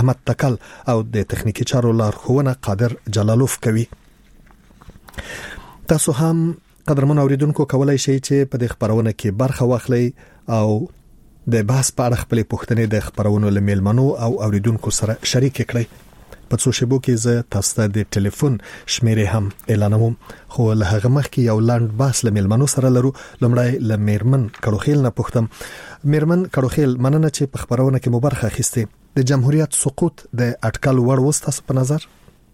احمد تکل او د تخنیکی چارو لارښوونه قادر جلالوف کوي. تاسو هم قدرمن اوریدونکو کولای شئ چې په دې خبرونه کې برخه واخلئ او د بحث په اړه خپل پوښتنې د خبرونو لمیلمنو او اوریدونکو سره شریک کړئ. په څو شیبو کې زه تاسو ته د ټلیفون شمیرې هم اعلانوم، خو له هغه مخکې یو لاند بحث لمیلمنو سره لرو. لومړی له میرمن کړوخیل نه پوښتم. میرمن کړوخیل، مننه چې په خبرونه کې مو برخه اخیستې. د جمهوریت سقوط د اټکل وړ و تاسو په نظر؟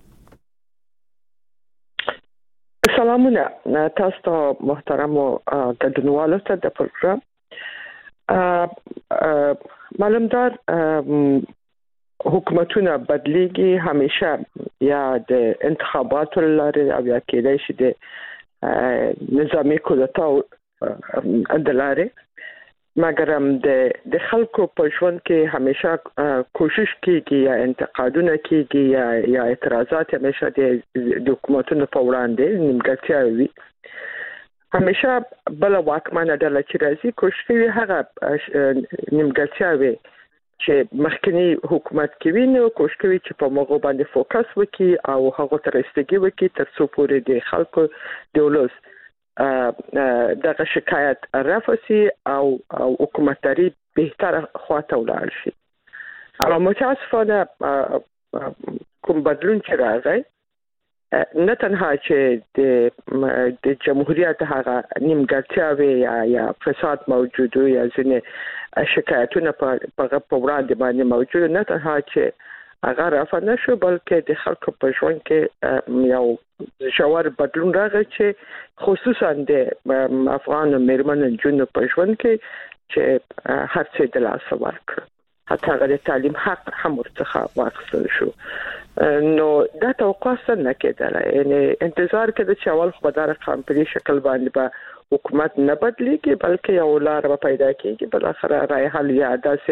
سلامونه تاسو ته محترم ګډونوالو ته د پروګرام. معلومدار حکومتونه بدلیږي همیشه، یا د انتخاباتو لاره او یا کېدای شي د نظامی کودتا د لاره، مګر د خلکو په ژوند کې همیشه کوشش کیږي یا انتقادونه کیږي یا اعتراضات همیشه د حکومتونو په وړاندې نیمګړتیا وي. همیشه بل واکمنه ډله چې راځي کوشش کوي هغه نیمګړتیا وي چې مخکنی حکومت کې ویني، کوشش کوي چې په موضوع باندې فوکس وکړي او هغه ته رسیدګي وکړي تر څو پورې د خلکو د ولس دغه شکایت رفع شي او حکومتداري بهتره خواته ولاړ شي. اما متاسفانه کوم بدلون چې راغی نه تنها چې د جمهوریت هغه نیمګړتیاوې یا فساد موجود یا ځینې شکایتونه په وړاندې باندې موجود، نه تنها چې هغه رافع نشو بلکې د خلکو په ژوند کې یو ژور بدلون راغی چې خصوصا د افغان میرمنو نجونو په ژوند کې چې هر څه د لاسه ورکړ، حتی هغه د تعلیم حق هم ورڅخه واخیستل شو. نو دا توقع څنګه کېدله؟ یعنی انتظار کېده چې اول خو به دا رقم په دې شکل باندې به حکومت نه بدلیږي بلکې یو لار به پیدا کېږي. بالاخره رای حل یا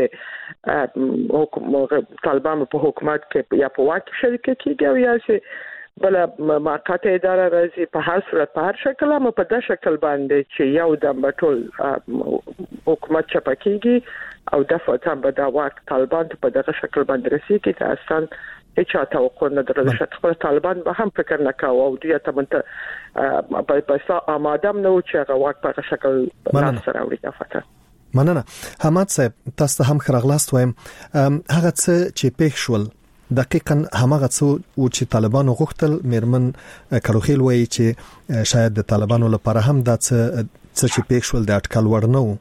داسې طالبان په حکومت کې یا په واک شریک کېږي او یا چې بل موقته اداره راځي. په هر صورت په هر شکل هم په دا شکل باندې چې یو دم ټول حکومت چپه کېږي او دفعه به دا واک طالبان ته په دغه شکل باندې رسیږي ته اصلا هیڅ توقع نه درلوده. خپل طالبان به هم فکر نه کاوه او دوی ته منته په آماده نه و چې هغه واک په شکل لاس راوړي. دفعه مننه. حماد صاحب، تاسو هم خرغلاست وایم. هغه څه چې پېښ شول دقیقاً همغه څه و چې طالبانو غوښتل. میرمن کړوخیل وایي چې شاید د طالبانو لپاره هم دا څه چې پېښ شول د اټکل وړ نه و.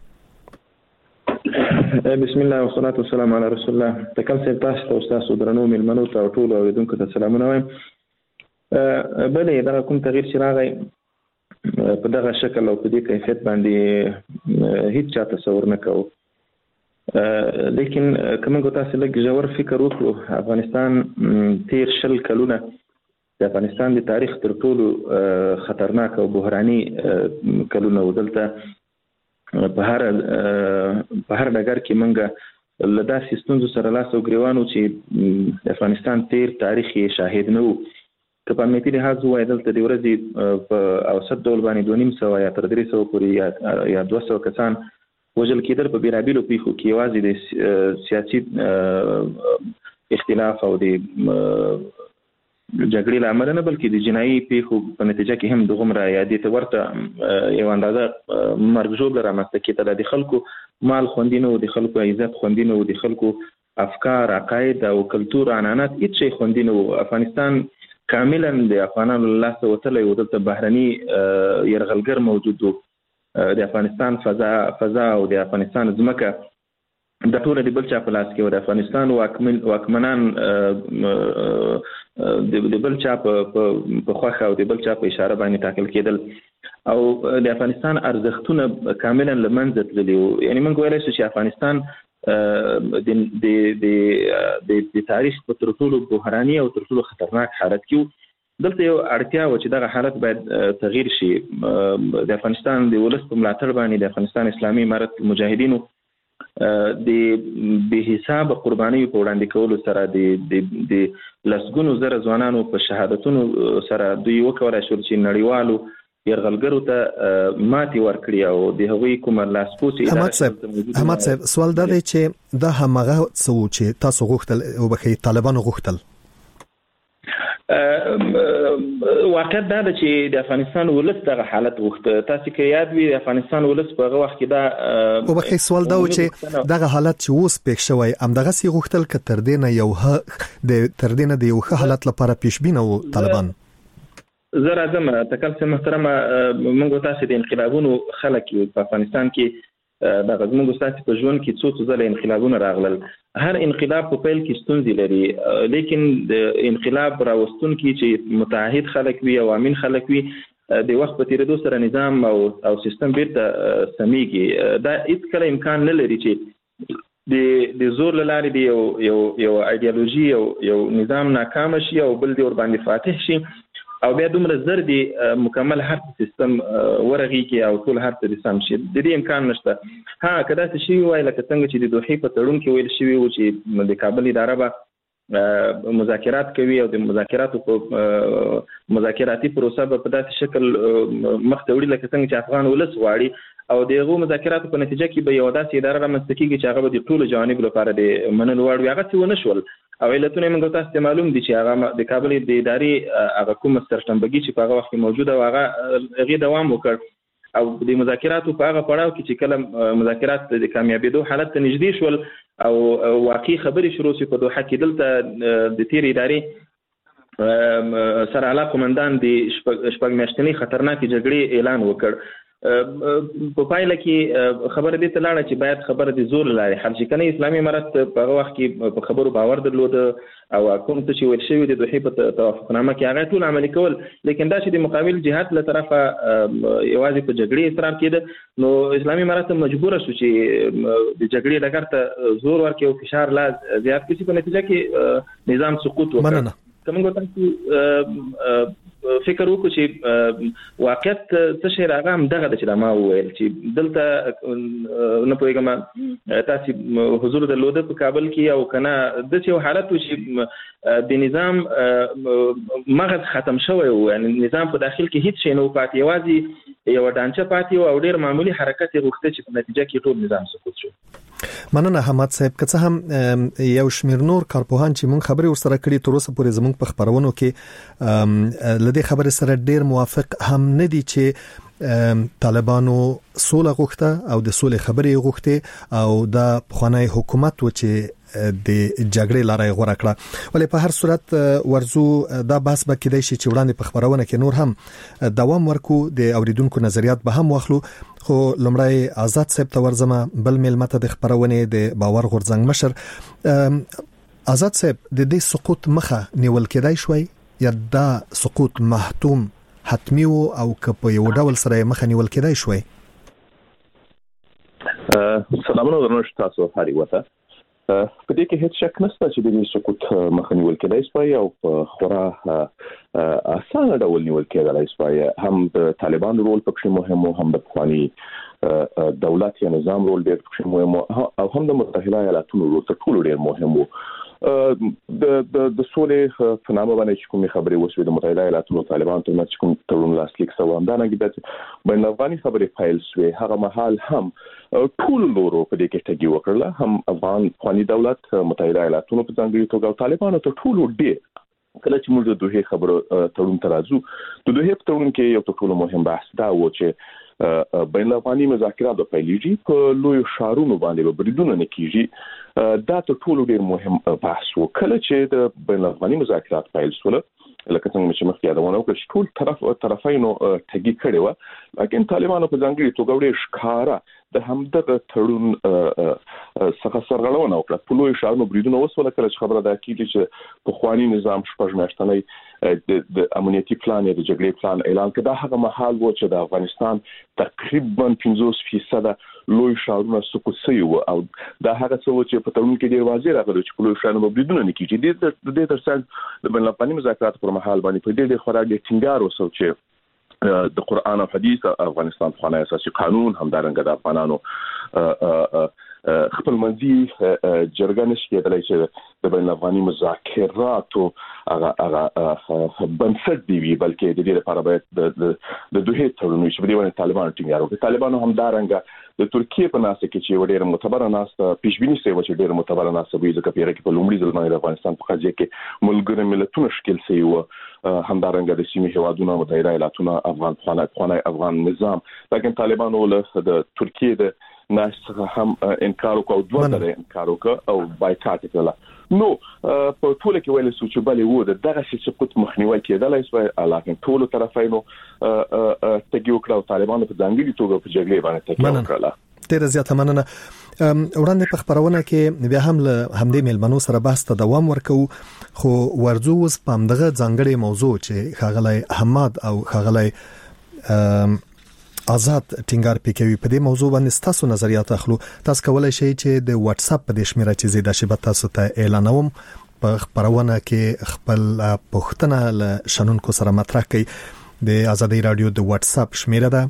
بسم الله والصلاه والسلام على رسول الله. تکل سي تاسو ته استاد درنو ملمنو ته ټول اوریدونکو ته سلامونه وایم. بلې دا کوم تغییر چې راغی په دغه شکل او په دې کیفیت باندې هیڅ چا تصور نه کوو. لیکن کومه تاسو لږ ژور فکر وکړو، افغانستان تیر 20 کلونه د افغانستان د تاریخ تر ټولو خطرناک او بحراني کلونه ودلته په هر ډګر کې منګه لدا سیستم سره لاس او ګریوانو چې د افغانستان تیر تاریخ یې شاهد نه وو. که په امنیتي لحاظ وایي دلته د ورځې په اوسط ډول باندې 250 یا تر 300 پورې یا 200 کسان وژل کېدل په بیلابیلو پیښو کې، یوازې د سیاسي اختلاف او د جګړې لامل نه بلکې د جنایي پیښو په نتیجه کې هم دغمره یادې ته ورته یو اندازه مرګ ژوبله رامنځته کېدله. د خلکو مال خوندي نه و، د خلکو عزت خوندي نه و، د خلکو افکار، عقاید او کلتور، عنعنات هیڅ شی خوندي نه و. افغانستان کاملا د افغانانو له لاسه وتلی و. دلته بهرني یرغلګر موجود و. د افغانستان فضا او د افغانستان ځمکه د ټول د بل چا په لاس کې و. د افغانستان واکمنان د بل چا په خوښه او د بل چا په اشاره باندې ټاکل کېدل او د افغانستان ارزښتونه کاملا له منځه تللي وو. یعنی موږ ویلی شو چې افغانستان د تاریخ په تر ټولو بحراني او تر ټولو خطرناک حالت کې وو. دلته یو اړتیا و چې دغه حالت باید تغییر شي. د افغانستان د ولس په ملاتړ باندې د افغانستان اسلامي امارت مجاهدینو د بې حسابه قربانیو په وړاندې کولو سره د لسګونو زره ځوانانو په شهادتونو سره دوی وکولای شول چې نړیوالو يرغلګرو ته ماتي ورکړي او د هغوی کومه لاسپوڅي احمد صاحب سوال دا دی چې دا همغه څه چې تاسو غوښتل او بخي طالبانو غوښتل واقعیت دا چې د افغانستان ولس دغه حالت غوښته. تاسو کې یاد وي د افغانستان ولس په هغه وخت کې دا او بخي سوال دا و چې دغه حالت چې اوس پېښ شوی همدغه سي غوښتل ک تر دې نه د یو حالت لپاره پیشبینه و طالبان. زه راځم تکل محترمه موږ تاسو د انقلابونو خلک په افغانستان کې دا موږ تاسو په ژوند کې څو ځله انقلابونه راغلل. هر انقلاب په پیل کې ستونزې لري لیکن د انقلاب راوستون کې چې متعهد خلک وي او امین خلک وي د وخت په تیریدو سره نظام او سیستم بیرته سمېږي. دا هیڅ کله امکان نه لري چې د زور لارې دی یو ایدئولوژي یو نظام ناکام شي او بل دی ور باندې فاتح شي او بیا دومره زر دی مکمل هر سیستم ورغیږي او ټول هر څه سم شي. د دې امکان نشته. ها کدا څه شي وای لکه څنګه چې د دوحې په تړون کې ویل شوی و چې د کابل اداره به مذاکرات کوي او د مذاکراتو په مذاکراتي پروسه په داسې شکل مخ ته وړي لکه څنګه چې افغان ولس غواړي او دغه مذاکراتو په نتیجه کې به یو داسې اداره رامنځته کیږي چې هغه د ټولو جوانب لپاره د منلو وړ وي. هغه څه ونه شول او علتونه موږ تاسو ته معلوم دي چې هغه د کابل د ادارې هغه کوم سرټنبګي چې په هغه وخت موجوده و هغه دوام وکړ او د مذاکراتو په هغه پړاو کې چې کله مذاکرات د کامیابیدو حالت ته نږدې شول او واقعي خبرې شروع شي په دوحه کې دلته د تیر ادارې سره علاقه قومندان د شپږ میاشتنی خطرناک جګړې اعلان وکړ. په پایله کې خبره دې ته لاړه چې باید خبره د زور لاري حل شي. کنه اسلامي امارت په هغه وخت کې په خبرو باور درلود او کوم څه چې ویل شوی د دوحې په توافقنامه کې هغه ټول عملي کول لیکن دا چې د مقابل جهات له طرفه یوازې په جګړې اصرار کېده نو اسلامي امارت مجبور شو چې د جګړې ډګر ته زور ورکړي او فشار لا زیات کړي په نتیجه کې نظام سقوط وکړ. کومه تاسو فکر وکړو چې واقعیت څه شی راغام دغه چې ما وویل چې دلته نه پوهیږم تاسو حضور درلوده په کابل کې او کنه د څه حالت چې د نظام مغز ختم شوی و یعنی نظام په داخل کې هیڅ شی نه پاتې یوازې یو ډانچه پاتې او ډیر معمولی حرکت غوښته چې په نتیجه کې ټول نظام سقوط شو. مننه احمد صاحب که څه هم یو شمیر نور کارپوهان چې مونږ خبرې ورسره کړې تر اوسه پورې زموږ په خبرونو کې لدې خبرې سره ډیر موافق هم نه دي چې طالبانو سوله غوښته او د سولې خبرې غوښته او د خانه حکومت و چې د جګړې لارې غوړه کړه ولې په هر صورت ورزو دا بحث به کېدای شي چې وړاندې په خبرونه کې نور هم دوام ورکو د اوریدونکو نظریات به هم واخلو خو لمړی آزاد صاحب ته ورزمه بل ملمت د خبرونه د باور غورځنګ مشر آزاد صاحب د دې سقوط مخه نیول کېدای شوی یا دا سقوط محتوم حتمی او که په یو ډول سره مخه نیول کېدای شوی. سلامونه درنښت تاسو هاري وته په دې کې هیڅ شک نشته چې د سقوط مخه نیول کېدای شوی او په خورا اسانه ډول نیول کېدای شوی. هم د طالبانو رول پکې مهم او هم د افغاني دولت یا نظام رول ډېر پکې مهم او هم د متحده ایالاتونو رول تر ټولو ډېر مهم وو. د سولې په نامه باندې چې کومې خبرې وشوې د متحده ایالاتونو طالبانو ترمنځ چې کوم تړون لاسلیک شوی همدارنګه د بین الافغاني خبرې فایل شوې هغه مهال هم ټول لورو په دې کې ټګي وکړه هم افغاني دولت متحده ایالاتونو په ځانګړي توګه او طالبانو ته ټول ډېر کله چې موږ د دوحې خبرو تړون ته راځو د دوحې تړون کې یو ټول مهم بحث دا و چې بین الافغاني مذاکرات په پیلېږي په لوی شارونو باندې به بریدونه نه کیږي دا ټول ډېر مهم بحث و. کله چې د بین الافغاني مذاکرات پیل شول لکه څنګه چې مخکې یادونه وکړه چې ټول طرفینو ټګي کړي و لیکن طالبانو په ځانګړي توګه ډېر ښکارا د همدغه تړون څخه سرغړونه وکړه. په لوی شارونو بریدونه وسول کله چې خبره ده کیږي چې په خواني نظام شپږ میاشتنی د امنیتي پلان یا د جګړې پلان اعلان کړ. دا هغه مهال و چې د افغانستان تقریبا 50% لوی شارونه سقوط شوي و او دا هغه څه و چې په تړون کې ډېر واضح راغلی چې په لوی شارونو بریدونه نه کیږي. د دې ترڅنګ د بین الافغاني مذاکرات پر مهال باندې په دې خورا ډېر ټینګار وسو چې د قرآن او حدیث افغانستان خانه اساسي قانون همدارنګه د افغانانو خپل منځي جرګه نشي کېدلای چې د بین الافغاني مذاکراتو هغه بنسټ دی بلکې د دې لپاره باید د دوه تړونونو چې په دې باندې طالبان ټینګار وکړي. طالبانو هم دارنګه د ترکیه په ناسه کې چې ډېر معتبر ناسه پیشبینی سوي چې ډېر معتبر ناسه وي ځکه پیره کې په لومړي ځل باندې افغانستان په قضیه کې ملګری ملتونو شکل سي او همدارنګه د سیمې هوادونو متحده ایالاتونو افغان افغان نظام لیکن طالبانو له د ترکیه د ناسه هم انکار وکړ دوه ځله انکار وکړ او بایکاټ کړل. نو په ټول کې ویل سوچ بلې و دغه سقوط مخنیوي کېدلای شي لکه ټول طرفینو تګیو کړو طالبانو په ځانګړي توګه په جګړې باندې تکیه وکړه. ډیر زیاته مننه. وړاندې په خبرونه کې بیا هم له همدې ملمنو سره بحث ته دوام ورکو خو ورځو اوس په همدغه ځانګړي موضوع چې خاغلی حماد او خاغلی آزاد ټینګار پکوي په دې موضوع باندې تاسو نظریات اخلو. تاسو کولای شئ چې د واتس اپ په دې شمیره چې زیاده شي تاسو ته اعلانوم په خبرونه کې خپل پوښتنه له شنونکو سره مطرح کړئ. د آزادۍ رادیو د واتس اپ شمیره ده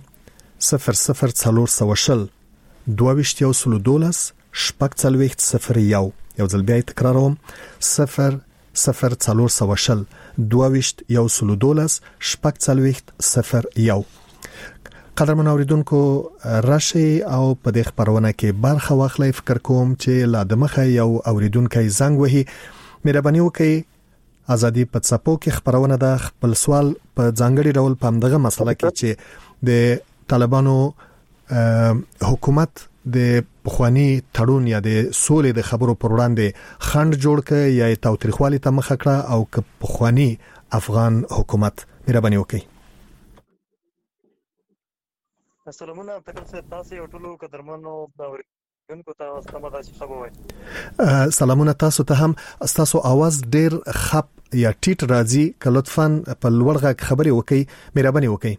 00420 2212 شپږ یو ځل بیا تکراروم 00420 2212 شپږ. قدرمن اوریدونکو راشي او په دې خبرونه کې برخه واخلئ. فکر کوم چې لا د مخه یو اوریدونکو زنګ وهي. مهرباني وکړئ ازادي په څپو کې خبرونه ده خپل سوال په ځانګړي ډول په همدغه مسله کې چې د طالبانو حکومت د پخوانی تړون یا د سولې د خبرو پر وړاندې خند جوړ کړي یا تاوتریخوالي ته مخه کړه او که پخوانی افغان حکومت. مهرباني وکړئ. سلامونه تاسو یو ټولو قدرمنو باورونکو ته ستاسو د خبرو سلامونه تاسو ته هم. تاسو आवाज ډیر خپ یا ټیټ راځي که لطفاً په لوړ غږ خبري وکړئ. مهرباني وکړئ.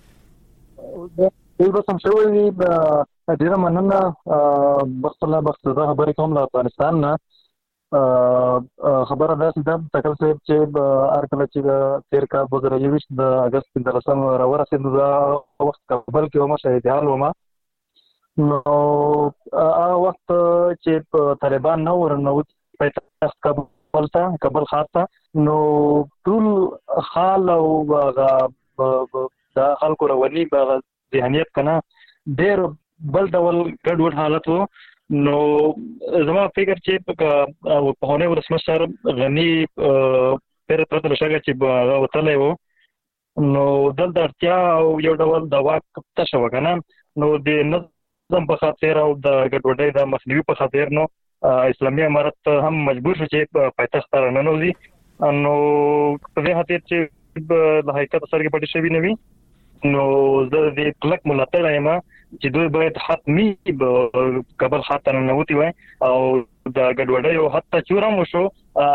یو څه شوی ډیر مننه بخصوص خبرې کوم له افغانستان نه خبره ده چې تکل صاحب چې ارکل چې تیر کا 2023 د اگست 15 راورسید دا وخت کابل کې ومه شهید حال ومه نو وخت چې طالبان نو ورنو په کابل خاصه نو ټول حال او دا خلکو رواني په ذهنیت کنه ډیر بل ډول ګډوډ حالت وو. نو زما فکر چې په هونه ولسمشر غنی پر پرته شګه چې وتلې وو نو دلته اړتیا او یو ډول د واک تشه وکنه نو د نظم په خاطر او د ګډوډۍ د مخنیوي په خاطر نو اسلامي امارت هم مجبور شو چې پایتخت ته ننوځي. نو په دې خاطر چې د حقیقت سره کې پټ شوی نه وي نو زه د کلک ملاتړ یم چې دوی باید حتمی کابل خاطر نه وتی وای او د ګډوډۍ او حتی چورم وشو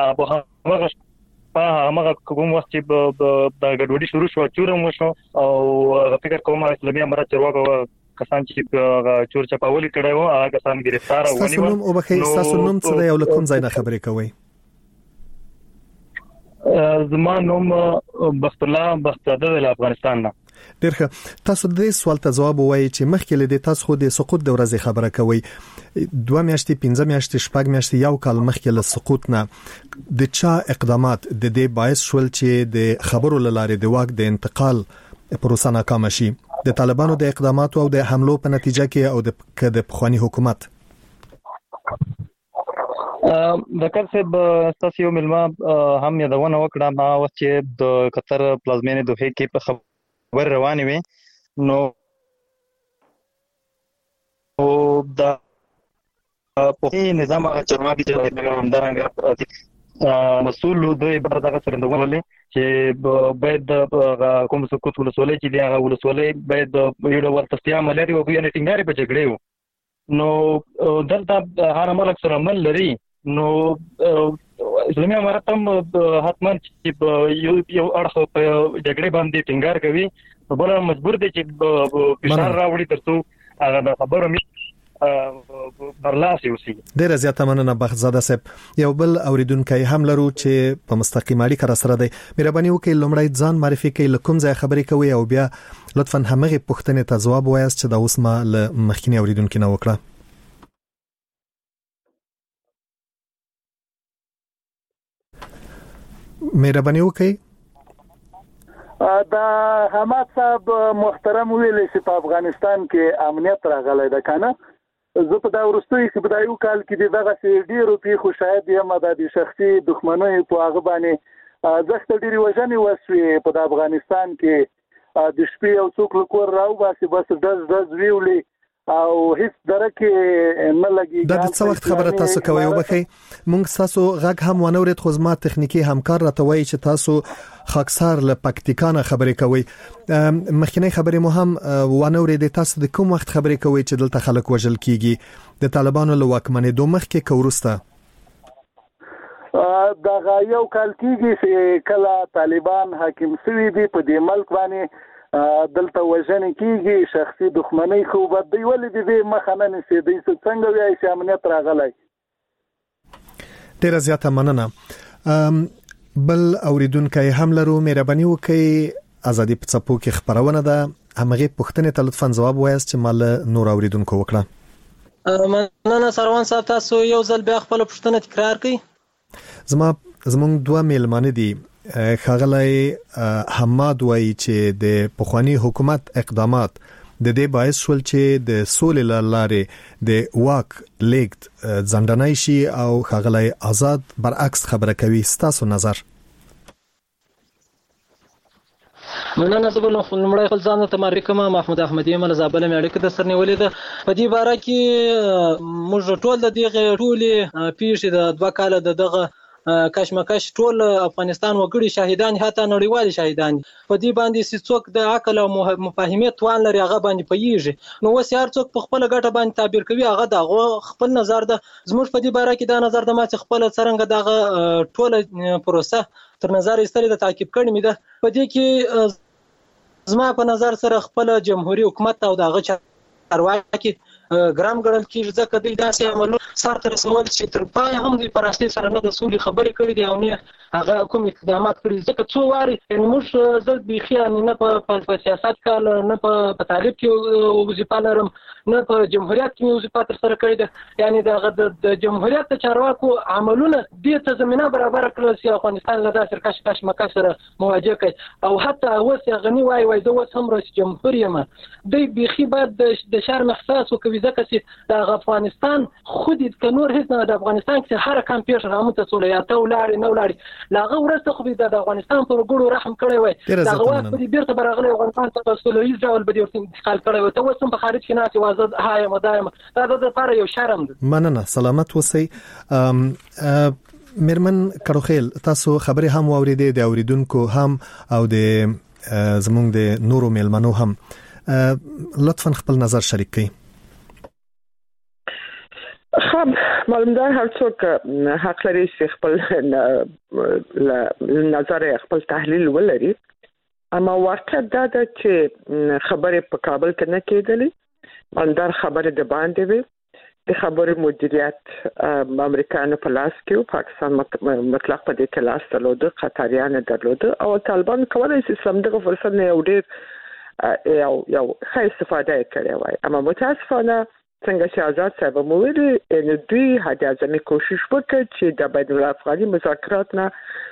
په هغه کوم وخت چې د ګډوډۍ شروع شو چورم وشو او فکر کوم اسلامي امارت چرواګو کسان چې چور چپاولي کړي وو هغه کسان گرفتار او ونیول. تاسو نوم او بخیر تاسو نوم څه دی او کوم ځای نه خبرې کوي؟ زما نوم بخت الله بختیادر د افغانستان نه. ډیر ښه. تاسو د دې سوال ته جواب وایي چې مخکې له تاسو خو د سقوط د ورځې خبره کوي 2 میاشتې 15 میاشتې 6 میاشتې یو کال مخکې له سقوط نه د چا اقدامات د دې باعث شول چې د خبرو لاره د واک د انتقال پروسه ناکام شي د طالبانو د اقداماتو او د حملو په نتیجه کې او د پخوانی حکومت؟ ذکر صاحب تاسو یو ملما هم یادونه وکړه ما وخت چې د قطر پلازمینې دوحه کې په خبر روانې وي نو دا په نظام چرواکي چې همدارنګه مسؤل دوی په دغه سره ولې چې باید کوم سقوط ولسولې چې هغه ولسولې باید یو ډول تستیا ملري او یې ټینګاري په جګړې وو نو دلته هر ملک سره مل لري نو اسلامي امارت هم حتما چې یو اړخ په جګړې باندې ټینګار کوي بل مجبور دي چې فشار راوړي ترڅو هغه خبره برلاسي وسی. ډیر زیاته مننه بختزاده صاحب. یو بل اوریدونکو هم لرو چې په مستقیم اړیکه سره دی. مهرباني وکړئ لومړی ځان معرفي کړئ لکم ځای خبرې کوي او بیا لطفا همغه پوښتنې ته ځواب وایاست چې دا اوس ما له مخکینی اوریدونکو نه وکړه. مهرباني وکړئ. دا حماد صاحب محترم ویلي چې په افغانستان کې امنیت راغلی ده کنه. زه په دا ورستوي چې په دا یو کال کې دغه ډیرو پیښو شاید یم د شخصي دښمنۍ په هغه باندې ځکه ډیری وژنې وسوي په افغانستان کې د شپې یو څوک لکور راو باسي بس دز ویولي او هیڅ درکه نه لګي. دا د څه وخت خبره تاسو کوي وبخي مونږ تاسو غږ هم ونورید خو زما تخنیکی همکار راته وایي چې تاسو خاکسار له پکتیکانه خبرې کوي. مخکنی خبرې مو هم ونورید. تاسو د کوم وخت خبرې کوي چې دلته خلک وژل کیږي د طالبانو له واکمنۍ دوه مخ کې کورسته؟ دا یو کال کېږي چې کله طالبان حاکم شوي دي په دې ملک باندې دلته وژنې کېږي شخصي دښمنۍ خو به دوی ولې دې مخه نه نیسي دوی څنګه وایي چې امنیت راغلی. ډېره زیاته مننه. بل اوریدونکي هم لرو. مهرباني وکړئ ازادي په څپو کې خبرونه ده همغه پوښتنې ته لطفا ځواب وایاست چې مال نور اوریدونکو وکړه. مننه سروان صاحب تاسو یو ځل بیا خپل پوښتنه تکرار کړئ. زمونږ دوه میلمانه دي. خاغلی حماد وایي چې د پخوانی حکومت اقدامات د دې باعث شول چې د سولې لارې د واک لیکت ځندنای شي او خاغلی آزاد برعکس خبره کوي. ستاسو نظر؟ مننه. زه بل لمړی خپل ځان ته معرفي کوم. محمود احمدی مل زابل مې اړیکه د سر نیولې ده. په دې باره کې موږ ټول د دې ټولې پیښې د 2 کال دغه کشمکش ټول افغانستان وګړي شاهدان حتی نړیوال شاهدان په دې باندې څوک د عقل او مفاهمه توان لري هغه باندې پیږي. نو وس هر څوک په خپل ګټه باندې تعبیر کوي هغه د خپل نظر ده. زموږ په دې باره کې دا نظر د ما چې خپل څرنګه دغه ټول پروسه تر نظر ایستل د تعقیب کړی مې ده. په دې کې زما په نظر سره خپل جمهوریت حکومت او دغه چارواکي ګرام ګڼل کېږي ځکه دوی داسې عملونه سرته رسول چې تر پای هم دوی په راستي سره نه د سولې خبرې کړې دي او نه هغه کوم اقدامات کړي. ځکه څو وارې موږ زه بیخي نه په سیاست کې نه په طالب کې وظیفه لرم نه په جمهوریت کې وظیفه ترسره کړې ده. یعنی د جمهوریت د چارواکو عملونه دې ته زمینه برابر کړل چې افغانستان له داسې کشمکش سره مواجه کړي او حتی اوس غنی وای زه اوس هم رئیس جمهور یم. دوی بیخي باید د شرم احساس وکړي ځکه چې د افغانستان خود د نور هیڅ نه د افغانستان کې هر کم پیښه رامته سولې یا ته ولاړ نه ولاړ لاغه ورسته خو د افغانستان پر ګړو رحم کړی وای دا غواړي په دې بیرته برغله افغانستان ته سولې ډول به دې انتقال کړی وای ته اوس په خارج کې نه وازد هاي مدایم دا د لپاره یو شرم ده. مننه. سلامت اوسئ. میرمن کروخیل تاسو خبرې هم اوریدې د اوریدونکو هم او د زمونږ د نورو میلمنو هم لطفا خپل نظر شریک کړئ. خب معلوم ده هر څوک حق لري چې خپل نظر خپل تحلیل ولري اما واقع دا ده چې خبرې په کابل کې نه کېدلې. مالدار خبرې د باندې وي د خبرې مدیریت امریکایانو په لاس کې او پاکستان مطلق په دې کې لاس درلود قطریان درلود او طالبان کولای شي سمدغه فرصت نه یو ښه استفاده کړي وای. اما متاسفانه څنګه چې آزاد صاحب مو ویلي ان دوی هدا ځمې کوشش وکړي چې د بین الافغاني مذاکرات نه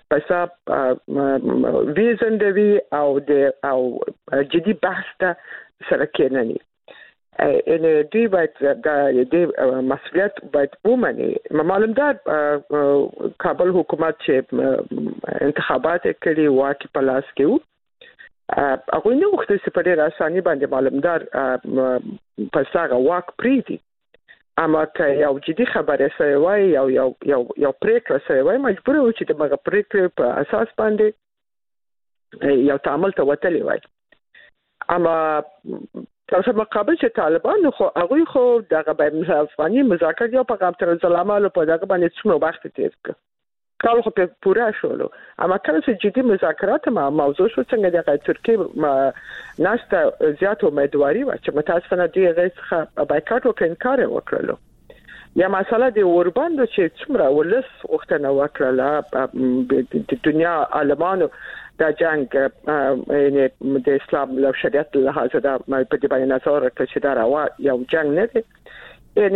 پس ویزندوي او جدي بحث ته سره کېنني. ان دوی باید د مسؤلیت باید ومني. معلوم ده کابل حکومت چې انتخابات کړي واکي په لاس کې هغه نه وخت چې په ډېر اساني باندې معلومدار پساغه واک پریدي. اما که یو جدي خبره سوي وای یو پریکړه سوي وای مجبور و چې د مغه پریکړې په اساس باندې یو تعامل ته وتلی وای. اما تاسو مقابل چې طالبان خو هغه خو دغه بین افغاني مذاکرات یو پیغام تر ظلمالو په دغه باندې څومره وخت تیر کړ کال خو په پورا شولو. اما کله چې جدي مذاکرات موضوع شو څنګه د ترکیه ناشته زیات امیدواري و چې متاسفانه دی غیڅ بایکاټ او انکار وکړلو. یا مساله د اورباندو چې څومره ولس وختنه وکړه د دنیا عالمانو دا جنگ یعنی د اسلام له شریعت له حاضر دا په دې باندې نظر راکړي چې دا راو یو جنگ نه دی.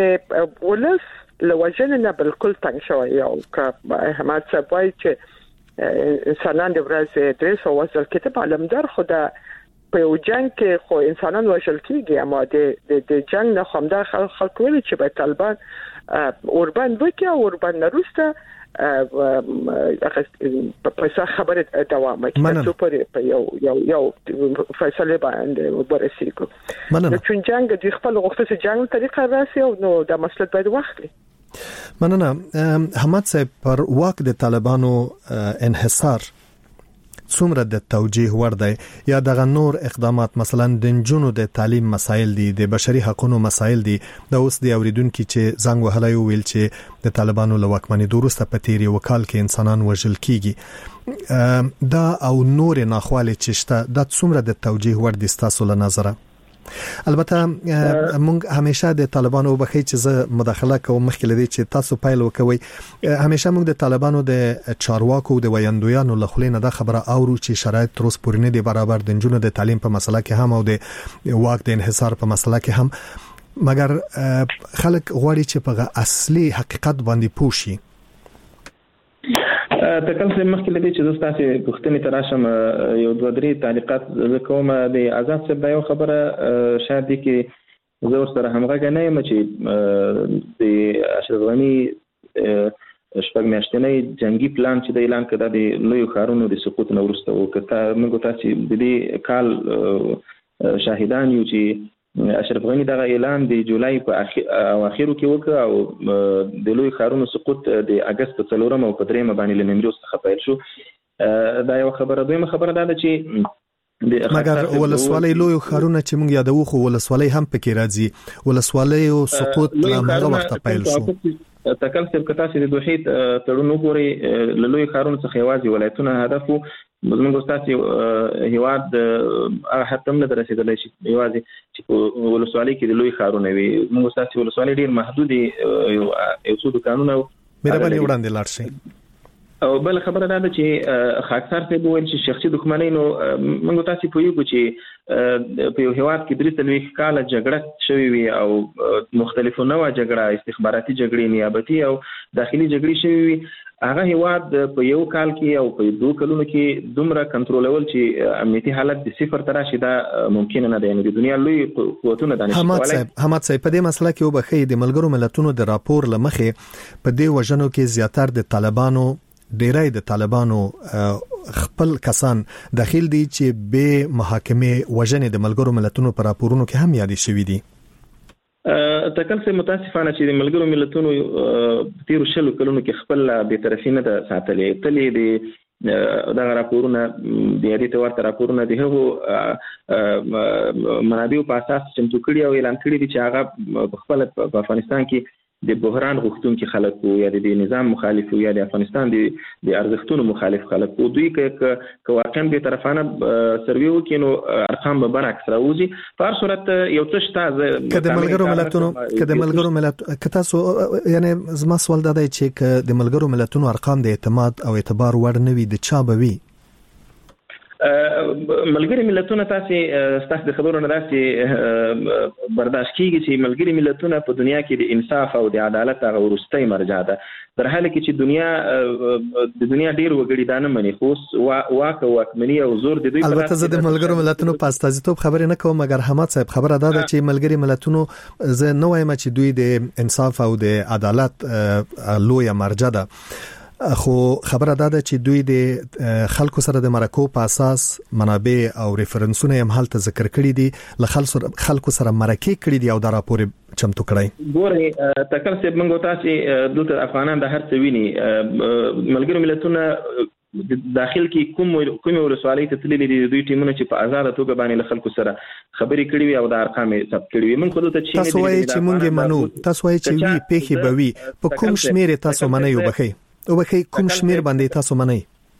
یعنی ولس لوجنه بالکل تنگ شوی او که احمد صاحب وایي چې انسانان د ورځ 300 وژل کېده په علمدار خو د په یو جنگ کې خو انسانان وژل کېږي اما د جنگ نه خامده خلک ویل چې به طالبان اوربان وکړي او اوربان نروسته په خبره دوام کوي په یو فیصله باندې ورسېږي نو چې جنگ د خپل غوښتنې جنگ طریقه راسي او نو د مسلط باید وخت مننه حمد صاحب پر واک د طالبانو انحصار څومره د توجیه ور دی یا دغه نور اقدامات مثلا د نجونو د تعلیم مسایل دي د بشري حقوقو مسایل دي د اوس د اوریدونکو چې زنګ وهلای ویل چې د طالبانو له واکمنۍ وروسته په تیری وکال کې انسانان وژل کیږي دا او نور ناخواله چې شته د څومره د توجیه ور دي تاسو له نظره البته موږ همیشه د طالبانو وبخې چې زه مداخله کوم مخکې لدی چې تاسو پایل وکوي همیشه موږ د طالبانو د چارواکو د ویاندویانو له خلینو د خبره اورو چې شرایط تر اوسه پورې نه دي برابر د جنونو د تعلیم په مسله کې هم او د واک د انحصار په مسله کې هم مګر خلک غواړي چې په اصلي حقیقت باندې پوه شي تکل سم مخکې لدی چې دوستاسي پښتني تراشم یو دوه درې تعلیقات کوم د آزاد صاحب یو خبره شاید دي کې زه سره همغږی نه یم چې د اشرف غنی شپږ میاشتنی جنگي پلان چې د اعلان کړه د لوی خارونو د سقوط نه وروسته وکړه موږ تاسو د دې کال شاهدان یو چې اشرف غنی دغه اعلان د جولای په اواخرو کې وکړ او د لوی خارونو سقوط د اگست په 4 او په 3 باندې لنیمروز څخه پیل شو دا یو خبره دویمه خبره ده چې مګر ولسوالۍ لوی خارونه چې موږ یادو خو ولسوالۍ هم پکې راځي ولسوالۍ او سقوط هغه وخت پیل شو تکل سب کتا چې د دوحید تړونو پورې لوی خارونه څخه یوازې ولایتونه هدفو موږ تاسو هیواد حتی نه درسیدلی شي یوازې چې ولسوالۍ کې د لوی خارونه وي موږ تاسو ولسوالۍ ډیر محدود یو څو دکانونه مهرباني وړاندې لاړ شي او بل خبره ده چې خاکسار ته وویل چې شخصي دښمنۍ نو موږ تاسو په یو چې په یو هیواد کې 3 کاله جګړه شوې وي او مختلفو نوع جګړه استخباراتي جګړې نیابتي او داخلي جګړې شوې وي هغه هیواد په یو کال کې او په 2 کلونو کې دومره کنټرولول چې امنیتي حالت د صفر تر راشي دا ممکن نه دی نو د دنیا لوی قوتونه د حمد صاحب په دې مسله کې وبخې د ملګرو ملتونو د راپور لمخې په دې وژنو کې زیاتره د طالبانو ډیری د طالبانو خپل کسان داخل دي چې به محاکمه وژنې د ملګرو ملتونو پر راپورونو کې هم یادې شوې دي تکل څه متاسفانه چې د ملګرو ملتونو تیر شلو کلونو کې خپل به طرفي نه ساتلې تلې دي دا راپورونه د یادې تورته راپورونه دي هغه منابع په اساس چې کړي او اعلان کړي دي چې هغه خپل په افغانستان کې د بحران غوښتونکي خلک وو یا د نظام مخالف وو یا د افغانستان د ارزښتونو مخالف خلک وو دوی که واقعا به طرفانه سروي وکړي نو ارقام به برعکس راوځي په هر صورت یو څه شته کله ملګرو ملتونو تاسو یعنی زما سوال دا دی چې د ملګرو ملتونو ارقام د اعتماد او اعتبار وړ نه وي د چا به وي ملګری ملتونه تاسو د خبرونو داسې برداشت کیږي چې ملګری ملتونه په دنیا کې د انصاف او د عدالت هغه ورستۍ مرجع ده در حال کې چې د دنیا ډیر وګړي دا نه مني خو واکمني او زور د دوی البته زه د ملګرو ملتونو په استازیتوب خبرې نه کوم مګر حمد صاحب خبره ده چې ملګری ملتونو زه نه وایم چې دوی د انصاف او د عدالت لوی مرجع ده خو خبره ده چې دوی د خلکو سره د مرکو په اساس منابع او ریفرنسونه هم حالت ذکر کړی دي ل خلکو سره مرکه کړی دي او دا راپور چمتو کړی ګورې تکل سه موږ تاسو دلته افغانان د هر څه ویني ملګرو ملتونه داخل کې کوم ورسوالۍ ته تللي دي دوی ټیمونه چې په آزاد توګه باندې خلکو سره خبرې کړې وي او د ارقام ثبت کړې وي موږ خو ته چې تاسو وایي چې موږ منو تاسو وایي چې وی پیخي بوي په کوم شمیر تاسو منئ وبخې او بخې کوم شمیر باندې تاسو منئ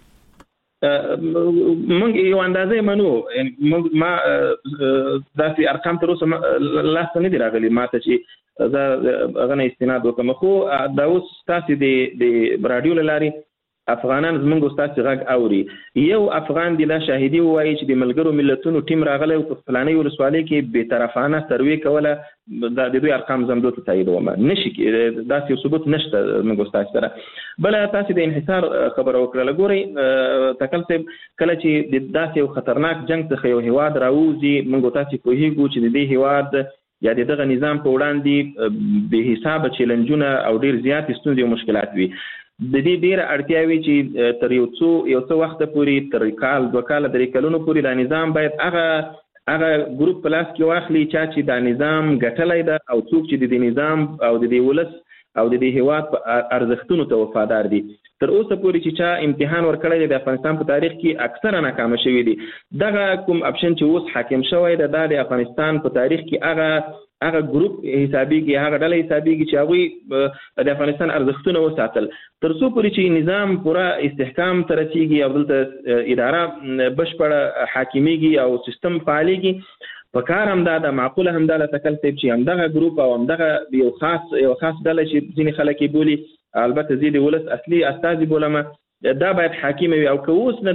موږ یو اندازې منو ما داسې ارقام تر اوسه لاسته نه دي راغلي ما ته چې دا غنه استناد وکم خو دا اوس تاسو د رادیو لاري افغانان زمونږ استاد غږ اوري یو افغان دی لا شاهدي وایي چې د ملګرو ملتونو ټیم راغلی او په فلاني ولسوالۍ کې به طرفانه سروي کوله د دوی ارقام زموږ ته تایید ومه نشي دا څه ثبوت نشته موږ استاد سره بل تاسو د انحصار خبر وکړه ګوري تکلف کله چې د داسې خطرناک جنگ څخه یو هواد راوځي موږ تاسو په هیګو چې د دې هواد یا دغه نظام په وړاندې به حساب چیلنجونه او ډیر زیات ستونزې او مشکلات وي د دې ډیر اړتیاوي چې تر یو څو وخت پورې تر کال دوه کال درې کلونو پورې د نظام باید هغه ګروپ پلاس کې واخلي چې دا نظام ګټلای ده او څوک چې د نظام او د ولس او د هیواد ارزښتونو ته وفادار دي تر اوسه پورې چې چا امتحان ورکړی د افغانستان په تاریخ کې اکثره ناکام شوی دي دغه کوم اپشن چې اوس حاکم شوی ده د افغانستان په تاریخ کې هغه ګروپ حسابيږي هغه ډله حسابيږي چې هغه د افغانستان ارزښتونه وساتل تر څو پورې چې نظام پورا استحکام تر رسیږي او دلته اداره بشپړه حاکمیږي او سیستم فعاليږي په کار هم دا معقوله هم دا تکلف چې هم دغه ګروپ او هم دغه یو خاص ډله چې ځینې خلک بولی البته زید ولس اصلي استاذ بولمه دا باید حاکم وي او که اوس نه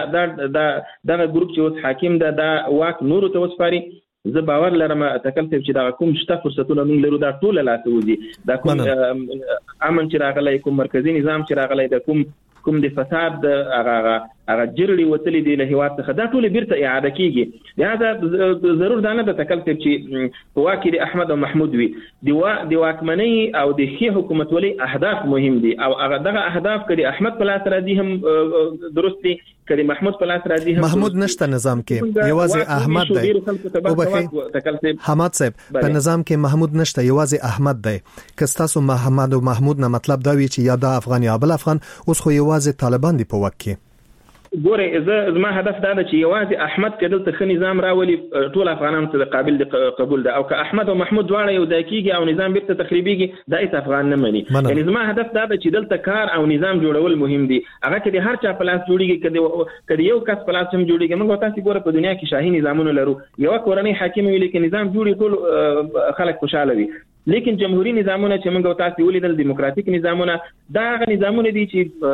دا ګروپ چې اوس حاکم ده دا واک نور ته وسپاري زه باور لرم تکلف چې دا کوم شته فرصتونه موږ لرو دا ټول لا توزي دا کوم امن چې راغلی کوم مرکزی نظام چې راغلی دا کوم د فساد هغه جرړي وتلې دی له هیواد څخه دا ټول بیرته اعاده کیږي لہذا ضرور دا نه د تکلف چې په واکې د احمد او محمود وي د واکمنۍ او د ښه حکومت ولي اهداف مهم دي او هغه دغه اهداف کړي احمد په لاس راځي هم درست دي کړي محمود په لاس راځي هم محمود نشته نظام کې یوازې احمد دی او بخیر حماد صاحب په نظام کې محمود نشته یوازې احمد دی کستاسو محمد او محمود نه مطلب دا وی چې یا د افغان یا بل افغان اوس خو یوازې طالبان دی په وک کې ګوره زما هدف دا چې یوازې احمد کدل ته خني نظام راولي ټول افغانان ته قابل قبول ده او که احمد او محمود دواړه یو ځای کیږي او نظام بیرته تخریبيږي دا هیڅ افغان نه مني یعنی زما هدف دا چې دلته کار او نظام جوړول مهم دي هغه کې هر چا پلاس جوړیږي کدی یو کس پلاس هم جوړیږي موږ تاسو ګوره په دنیا کې شاهي نظامونه لرو یو کورنۍ حاکم ویل کې نظام جوړي ټول خلک خوشاله وي لیکن جمهوریت نظامونه چې موږ تاسو ولیدل دیموکراتیک نظامونه دا هغه نظامونه دي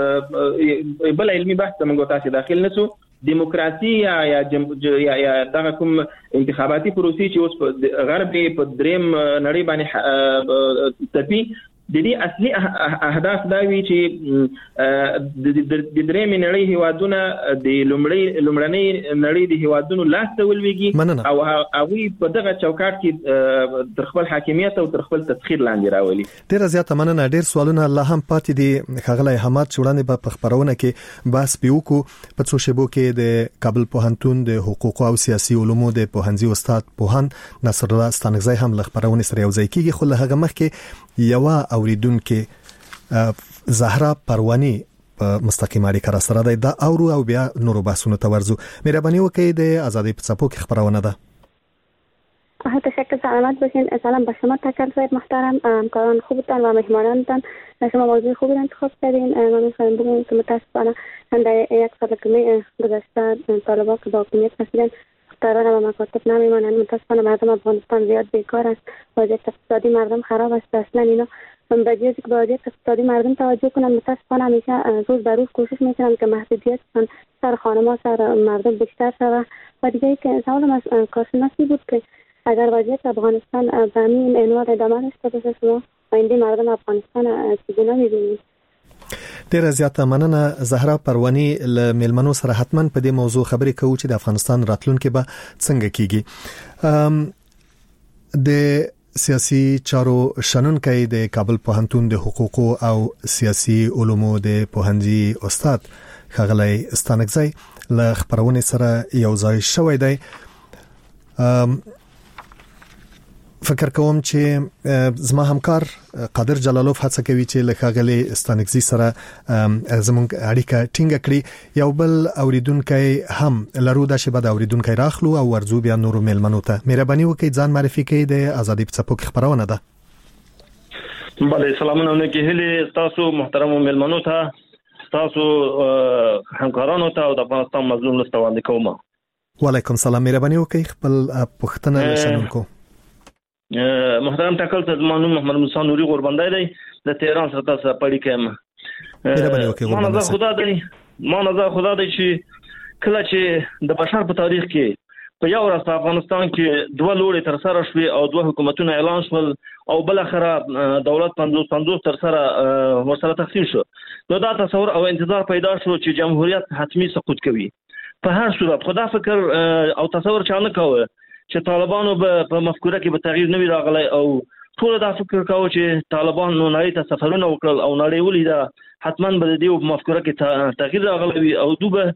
چې بل علمي بحث موږ تاسو داخل نشو دیموکراسي یا دغه کوم انتخاباتي پروسې چې اوس په غرب په دریم نړۍ باندې تپي د دې اصلي اهداف دا وی چې د دریم نړۍ هیوادونه د لومړنۍ نړۍ د هیوادونو لاس ته ولويږي او هغه په دغه چوکاټ کې تر خپل حاکمیت او تر خپل تسخير لاندې راولي ډیر زیات مننه ډیر سوالونه الله هم پاتې دي خغلی حماد چوړانه په خبرونه کې بس پیوکو په څو شبو کې د کابل پوهنتون د حقوق او سیاسي علومو د پوهنځي استاد پوهان نصر الله ستانګزی هم خبرونه سره یو ځای کیږي خو له هغه مخکې یو اوریدونکو زهرا پروانی په مستقیم اړیکه را سره ده او بیا نورو بحثونو ته ورزو مهرباني وکړئ د ازادي په صفو کې خبرونه ده تشکر سلامت باشین سلام به شما تکل صاحب محترم همکاران خوبتان و مهمانانتان شما موضوع خوبی انتخاب کردین من میخوایم بگم که متاسفانه در یک سال گذشته طالبان که با حکومت رسیدن دختران و مکاتب نمیمانند متاسفانه مردم افغانستان زیاد بیکار است وضعیت اقتصادی مردم خراب است اصلا اینا بدیه که وضعیت اقتصادی مردم توجه کنند متاسفانه همیشه روز به روز کوشش میکنند که محدودیت سر خانمان سر مردم بیشتر شود و دیگه که سوال از کارشناسی بود که اگر وضعیت افغانستان به همین عنوان ادامه داشته باشه شما آینده مردم افغانستان چگونه می‌بینید ډیر زیاته مننه زهرا پروانی له ملمنو سره حتمان په دې موضوع خبرې کوو چې د افغانستان راتلونکي به څنګه کیږي د سیاسي چارو شنونکي د کابل پوهنتون د حقوق او سیاسي علومو د پوهنځي استاد خغلی ستانګزی له خبرونه سره یو ځای شوی دی فکر کوم چې زما همکار قادر جلالوف هڅه کوي چې له خغلی ستانګزی سره زموږ اړیکه ټینګه کړي یو بل اوریدونکو هم لرو د شبد اوریدونکو راخلو او ورزو بیا نورو ملمنو ته مهرباني وکړئ ځان معرفي کړئ د ازادي په صفو کې خبرونه ده بله سلامونه کې هلي تاسو محترم ملمنو ته تاسو همکارانو ته او د افغانستان مظلوم لستواندې کوم وعلیکم سلام مهرباني وکړئ خپل پوښتنه شنونکو محترم تکل ته زمانو محمد موسی نوري قرباندای دی د تهران سره تاسو پړی کوم ما نظر خدا دی چې کله چې د بشر په تاریخ کې په یو ورځ په افغانستان کې دوه لوري تر سره شوي او دوه حکومتونه اعلان شول او بل اخره دولت 50 تر سره ورسره تقسیم شو نو دا تصور او انتظار پیدا شو چې جمهوریت حتمی سقوط کوي په هر صورت خدا فکر او تصور چا نه کاوه چې طالبانو په مفکوره کې به تغییر نه وي راغلی او ټول دا فکر کاوه چې طالبان نو نړۍ ته سفرونه وکړل او نړۍ ولیده حتما به د دې مفکوره کې تغییر راغلی وي او دوی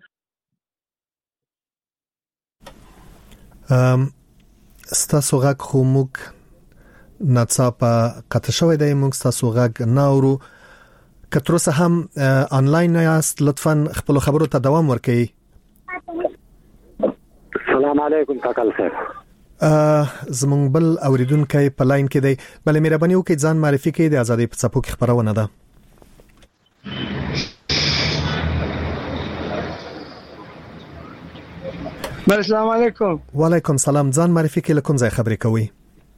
ستاسو غږ خو موږ ناڅاپه قطع شوی دی موږ ستاسو غږ ناورو که تر اوسه هم آنلاین یاست لطفا خپل خبرو ته دوام ورکړئ. السلام علیکم کاکل صاحب. زمونږ بل اوریدونکو په لاین کې دی بلې مهرباني وکړئ ځان معرفي کړئ د آزادۍ په څپو کې خبرونه ده. السلام علیکم. وعلیکم سلام. ځان معرفي کړئ کوم ځای خبرې کوي؟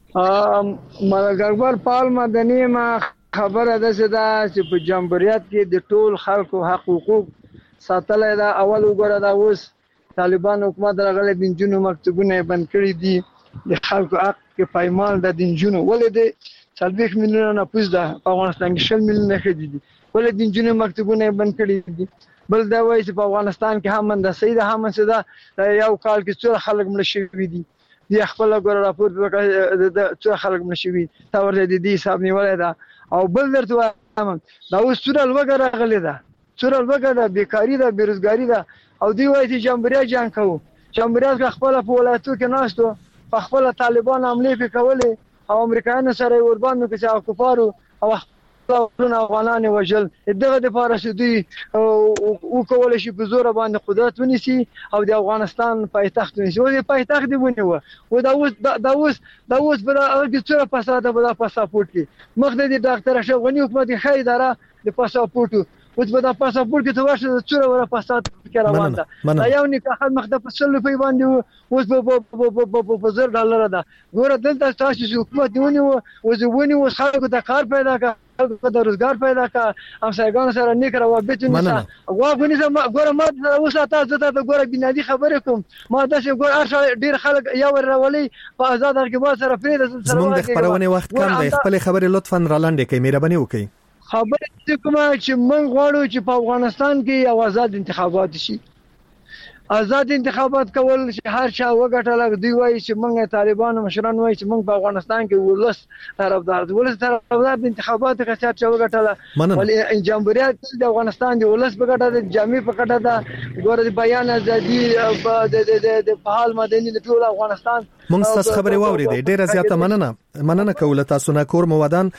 ملګربر پال مدني ما خبره ده چې په جمهوریت کې د ټول خلکو حقوق ساتل دا اول وګوره دا اوس طالبان حکومت راغلي د جنونو مکتوبونه بند کړی دي د خلکو حق کې پایمال د جنونو ولې د 40 میلیونه نفوس ده په افغانستان کې 60 میلیونه خدي دي ولې د جنونو مکتوبونه بند کړی دي. بل دا وایي چې په افغانستان کې هم د سید هم څه ده یو کال کې څو خلک مړ شوي دي د خپل ګور راپور وکړ د څو خلک مړ شوي تا ورته د دې حساب نیولای دا او بل درته دا اوس څو لوګر راغلی دا څو لوګر د بیکاری ده بیروزګاری ده او دی وایي چې جمهوریت جنگ کوي جمهوریت خپل په ولایتو کې ناشته په خپل طالبان حمله وکولې او امریکایانو سره ورباندې کې چې کفارو او افغانان وجل دغه د فارسدي او کول شي په زور باندې قدرت ونیسي او د افغانستان پایتخت ونیسي او د پایتخت دی ونیو او دا اوس بل هغه څه فساد به د پاسپورت کې مخدې د ډاکټر اشرف غنی حکومت خیر اداره د پاسپورت اوس به د پاسپورت کې ته ورشه څوره ور پاسپورت کې روان ده دا یو نه که مخده په سل په باندې اوس په $1000 ده ګوره دلته تاسو حکومت ونیو او ځونی او خلکو د کار پیدا کړ د روزګار پیدا کړ ام سایګان سره نیک روابط نشته غواګونی زما ګوره ما اوس تاسو ته ګوره بنادي خبرې کوم ما داسې ګوره ډیر خلک یو راولي په آزاد ارګبا سره فرید سره زموږ د خبرونه وخت کم دی خپل خبرې لطفا رالاندې کړئ مهرباني وکړئ. خبره کومه چې موږ غواړو چې په افغانستان کې یو آزاد انتخابات شي آزاد انتخابات کول چې هر چا وګټل دوی وایي چې موږ طالبان مشران وایي چې موږ په افغانستان کې ولس طرفدار دي ولس طرفدار د انتخابات کې چې وګټل ولې جمهوریت د افغانستان د ولس په ګټه د جامع په ګټه ده ګوره د بیان ازادي د فعال مدني د ټول افغانستان مونږ تاسو خبرې واوریدې ډیره زیاته مننه کوله تاسو نه کور مودان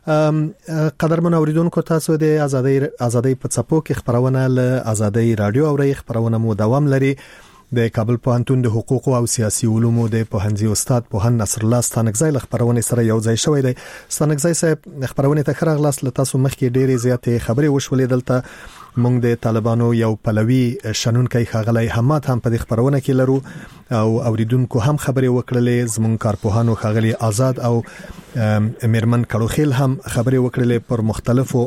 قدرمن اوریدونکو تاسو د ازادۍ په څپو کې خبرونه له ازادۍ رادیو اوري خبرونه مو دوام لري د کابل پوهنتون د حقوق او سیاسي علومو د پوهنځي استاد پوهن نصر الله ستانکزی له خبرونه سره یو ځای شوی دی. ستانکزی صاحب خبرونه ته خراغلاس له تاسو مخکې ډیره زیاتې خبرې وشولې دلته مونږ د طالبانو یو پلوي شنونکي خاغلی حماد هم په دې خبرونه کې لرو او اوریدونکو هم خبرې وکړلې زمونږ کارپوهانو خاغلی آزاد او میرمن کړوخیل هم خبرې وکړلې پر مختلفو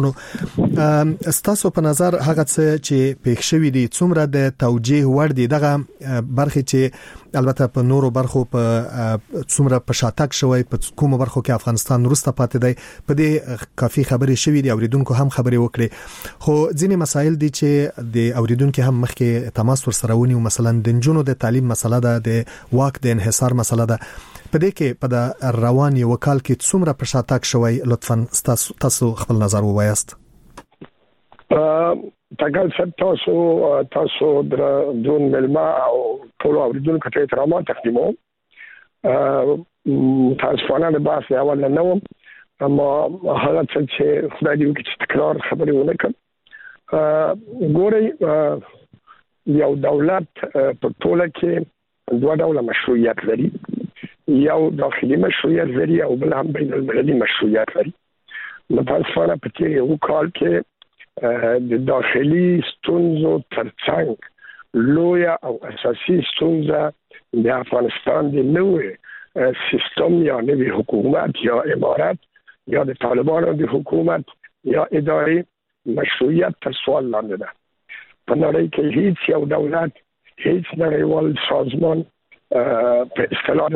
اړخونو. ستاسو په نظر هغه څه چې پېښ شوی دي څومره د توجیه وړ دي دغه برخه چې البته په نورو برخو په څومره په شاتک شوی په کومو برخو کې افغانستان وروسته پاتې دی په دې کافي خبرې شوی دي اوریدونکو هم خبرې وکړي خو ځینې مسایل دي چې د اوریدونکو هم مخکې تماس ور سره ونیو مثلا د جنونو د تعلیم مسله ده د واک د انحصار مسله ده په دې کې په د روان یو کال کې څومره په شاتک شوی لطفا تاسو خپل نظر ووایاست. تاګل څه تاسو درون ملما او ټول اوریدونکو ته احترام تقدیمو تاسو فعلا د بحث اول نه وم اما هغه چې خدای دې وکړي چې تکرار خبرې ونه کړم ګورئ یو دولت په ټوله کې دوه ډوله مشروعیت لري یو داخلي مشروعیت لري او بل هم بین المللي مشروعیت لري. متاسفانه په کې یو کال کې د داخلي ستونزو ترڅنګ لویه او اساسي ستونزه د افغانستان د نوې سیستم یا نوې حکومت یا امارت یا د طالبانو د حکومت یا ادارې مشروعیت تر سوال لاندې ده. په نړۍ کې هیڅ یو دولت هیڅ نړیوال سازمان په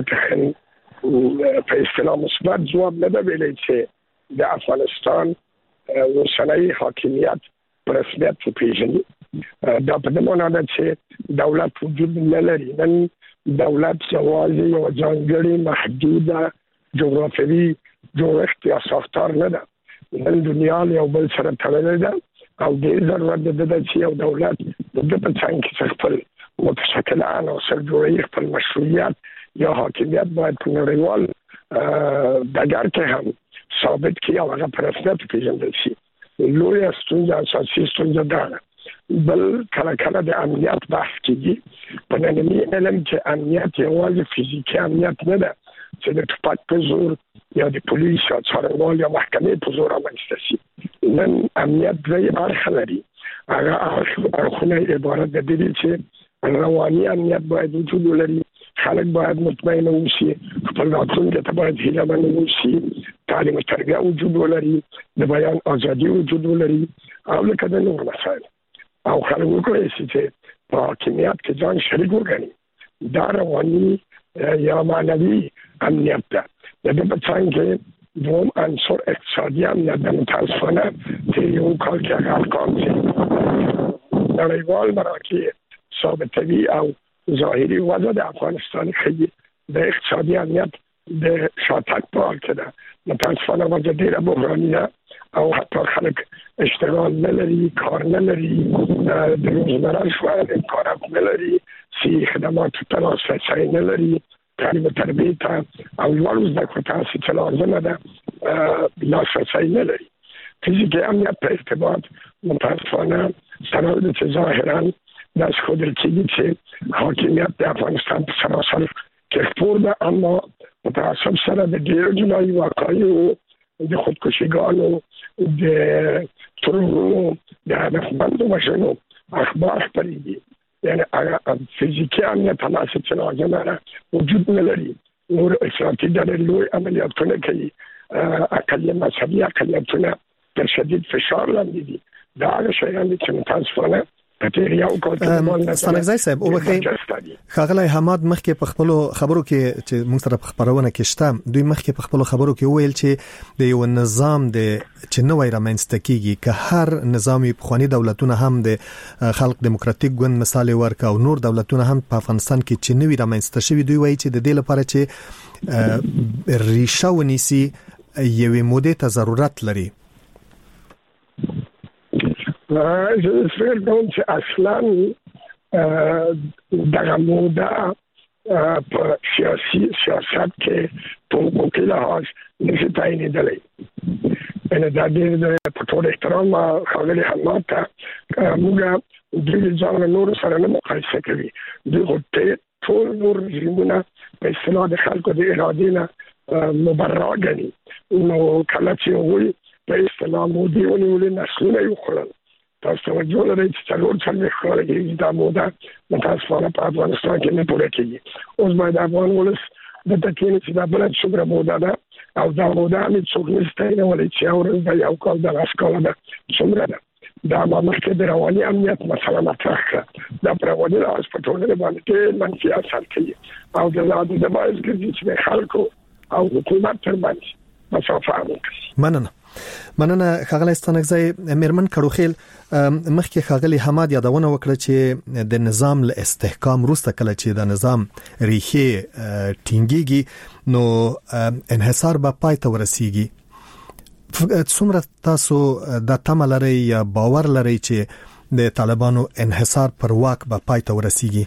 اصطلاح مثبت جواب نه دی ویلی چې د افغانستان اوسنی حاکمیت په رسمیت وپېژني. دا په دې معنا ده چې دولت وجود نه لري. نن دولت یوازې یو ځانګړی محدوده جغرافیوي جوړښت یا ساختار نه ده. نن دنیا یو بل سره تړلې ده او ډېر ضرورت ده چې یو دولت د په څنګ کې خپل متشکل عناصر جوړوي، خپل مشروعیت یا حاکمیت باید په نړیوال ډګر کې هم ثابت کړي او هغه په رسمیت وپېژندل شي. لویه ستونزه اساسي ستونزه ده. بل کله کله د امنیت بحث کېږي. په ننني علم کې امنیت یوازې فزیکي امنیت نه ده چې د ټوپک په زور یا د پولیس یا څارنوال یا محکمې په زور رامنځته شي. نن امنیت دوی اړخ لري. هغه اړخونه عبارت د دې چې رواني امنیت باید وجود ولري، خلک باید مطمئن اوسي، خپل راتلونکي ته باید هیله مند اوسي، تعلیم او تربیه وجود ولري، د بیان ازادي وجود ولري او لکه د نور مسایل. او خلک وکړي چې په حاکمیت کې ځان شریک وګڼي. دا رواني یا معنوي امنیت ده. د دې په څنګ کې دوم عنصر اقتصادي امنیت ده. متاسفانه چې یو کال کې هغه ارقام چې نړیوال مراکز ثابتوي او ظاهري وضع د افغانستان ښيي د اقتصادي امنیت د شاتګ په حال کې ده. متاسفانه وضع ډېره بحراني ده او حتی خلک اشتغال نه لري، کار نه لري، د روزمره ژوند امکانات نه لري، صحي خدماتو ته لاسرسی نه لري، تعلیم و تربیې ته او لوړو زده کړو ته چې لازمه ده لاسرسی نه لري. فزیکي امنیت په ارتباط متاسفانه سره ده چې ظاهرا داس ښودل کېږي چې حاکمیت د افغانستان په سراسر کې خپور ده، اما متعصب سره د ډېرو جنایي واقعیو، د خودکشیګانو، د ترورونو، د هدفمندو وژنو اخبار خپرېږي. یعنې فزیکي امنیت هماسې چې لازمه ده وجود نه لري. نور افراطي ډلې لوی عملیاتونه کوي. اقلیت مذهبي اقلیتونه تر شدید فشار لاندې دي. دا هغه شیان دي چې متاسفانه ستانکزی صاحب وبخي خاغلی حماد مخکې په خپل خبرو کې چې موږ سره په خبرونه کې شته، دوی مخکې په خپل خبرو کې ویل چې د یو نظام د چنوي رامنځته کیږي که هر نظامی پخوانی دولتونه هم د خلق دیموکراتیک ګوند مثال ورک او نور دولتونه هم په افغانستان کې چنوي رامنځته شوی. دوی وایي چې د دې لپاره چې ریشه ونیسي یوې مودې ته ضرورت لري. زه فکر کوم چې اصلا دغه موده په سیاست کې په حقوقي لحاظ نشي تعینېدلی. یعنې دا ډېر په ټول احترام ښاغلي حماد ته موږ دوی ځان له نورو سره نه مقایسه کوي. دوی ټول نور رژیمونه په اصطلاح د خلکو د ارادې نه مبرا ګڼي. نو کله چې هغوی په اصطلاح مودې ونیولې، نسلونه یې وخوړل. تاسو توجه لرئ چې څلور څلوېښت کاله کېږي دا موده متاسفانه په افغانستان کې نه پوره کېږي. اوس باید افغان ولس دلته کښېني چې دا بله څومره موده ده او دا موده هم هېڅوک نشي تعینولی چې یو ورځ ده، یو کال ده، 10 کاله ده، څومره ده. دا ما مخکې د رواني امنیت مسله مطرح کړه. دا په رواني لحاظ په ټولنې باندې ډېر منفي اثر کوي او د زیاتې باعث ګرځي چې د خلکو او حکومت ترمنځ مسافه رامنځته شي. مننه ښاغلی ستانکزی. میرمن کړوخیل مخکې ښاغلی حماد یادونه وکړه چې د نظام له استحکام وروسته کله چې د نظام ریښې ټینګېږي نو انحصار به پای ته ورسیږي. څومره تاسو د تمه لرئ یا باور لرئ چې د طالبانو انحصار پر واک به پای ته ورسیږي؟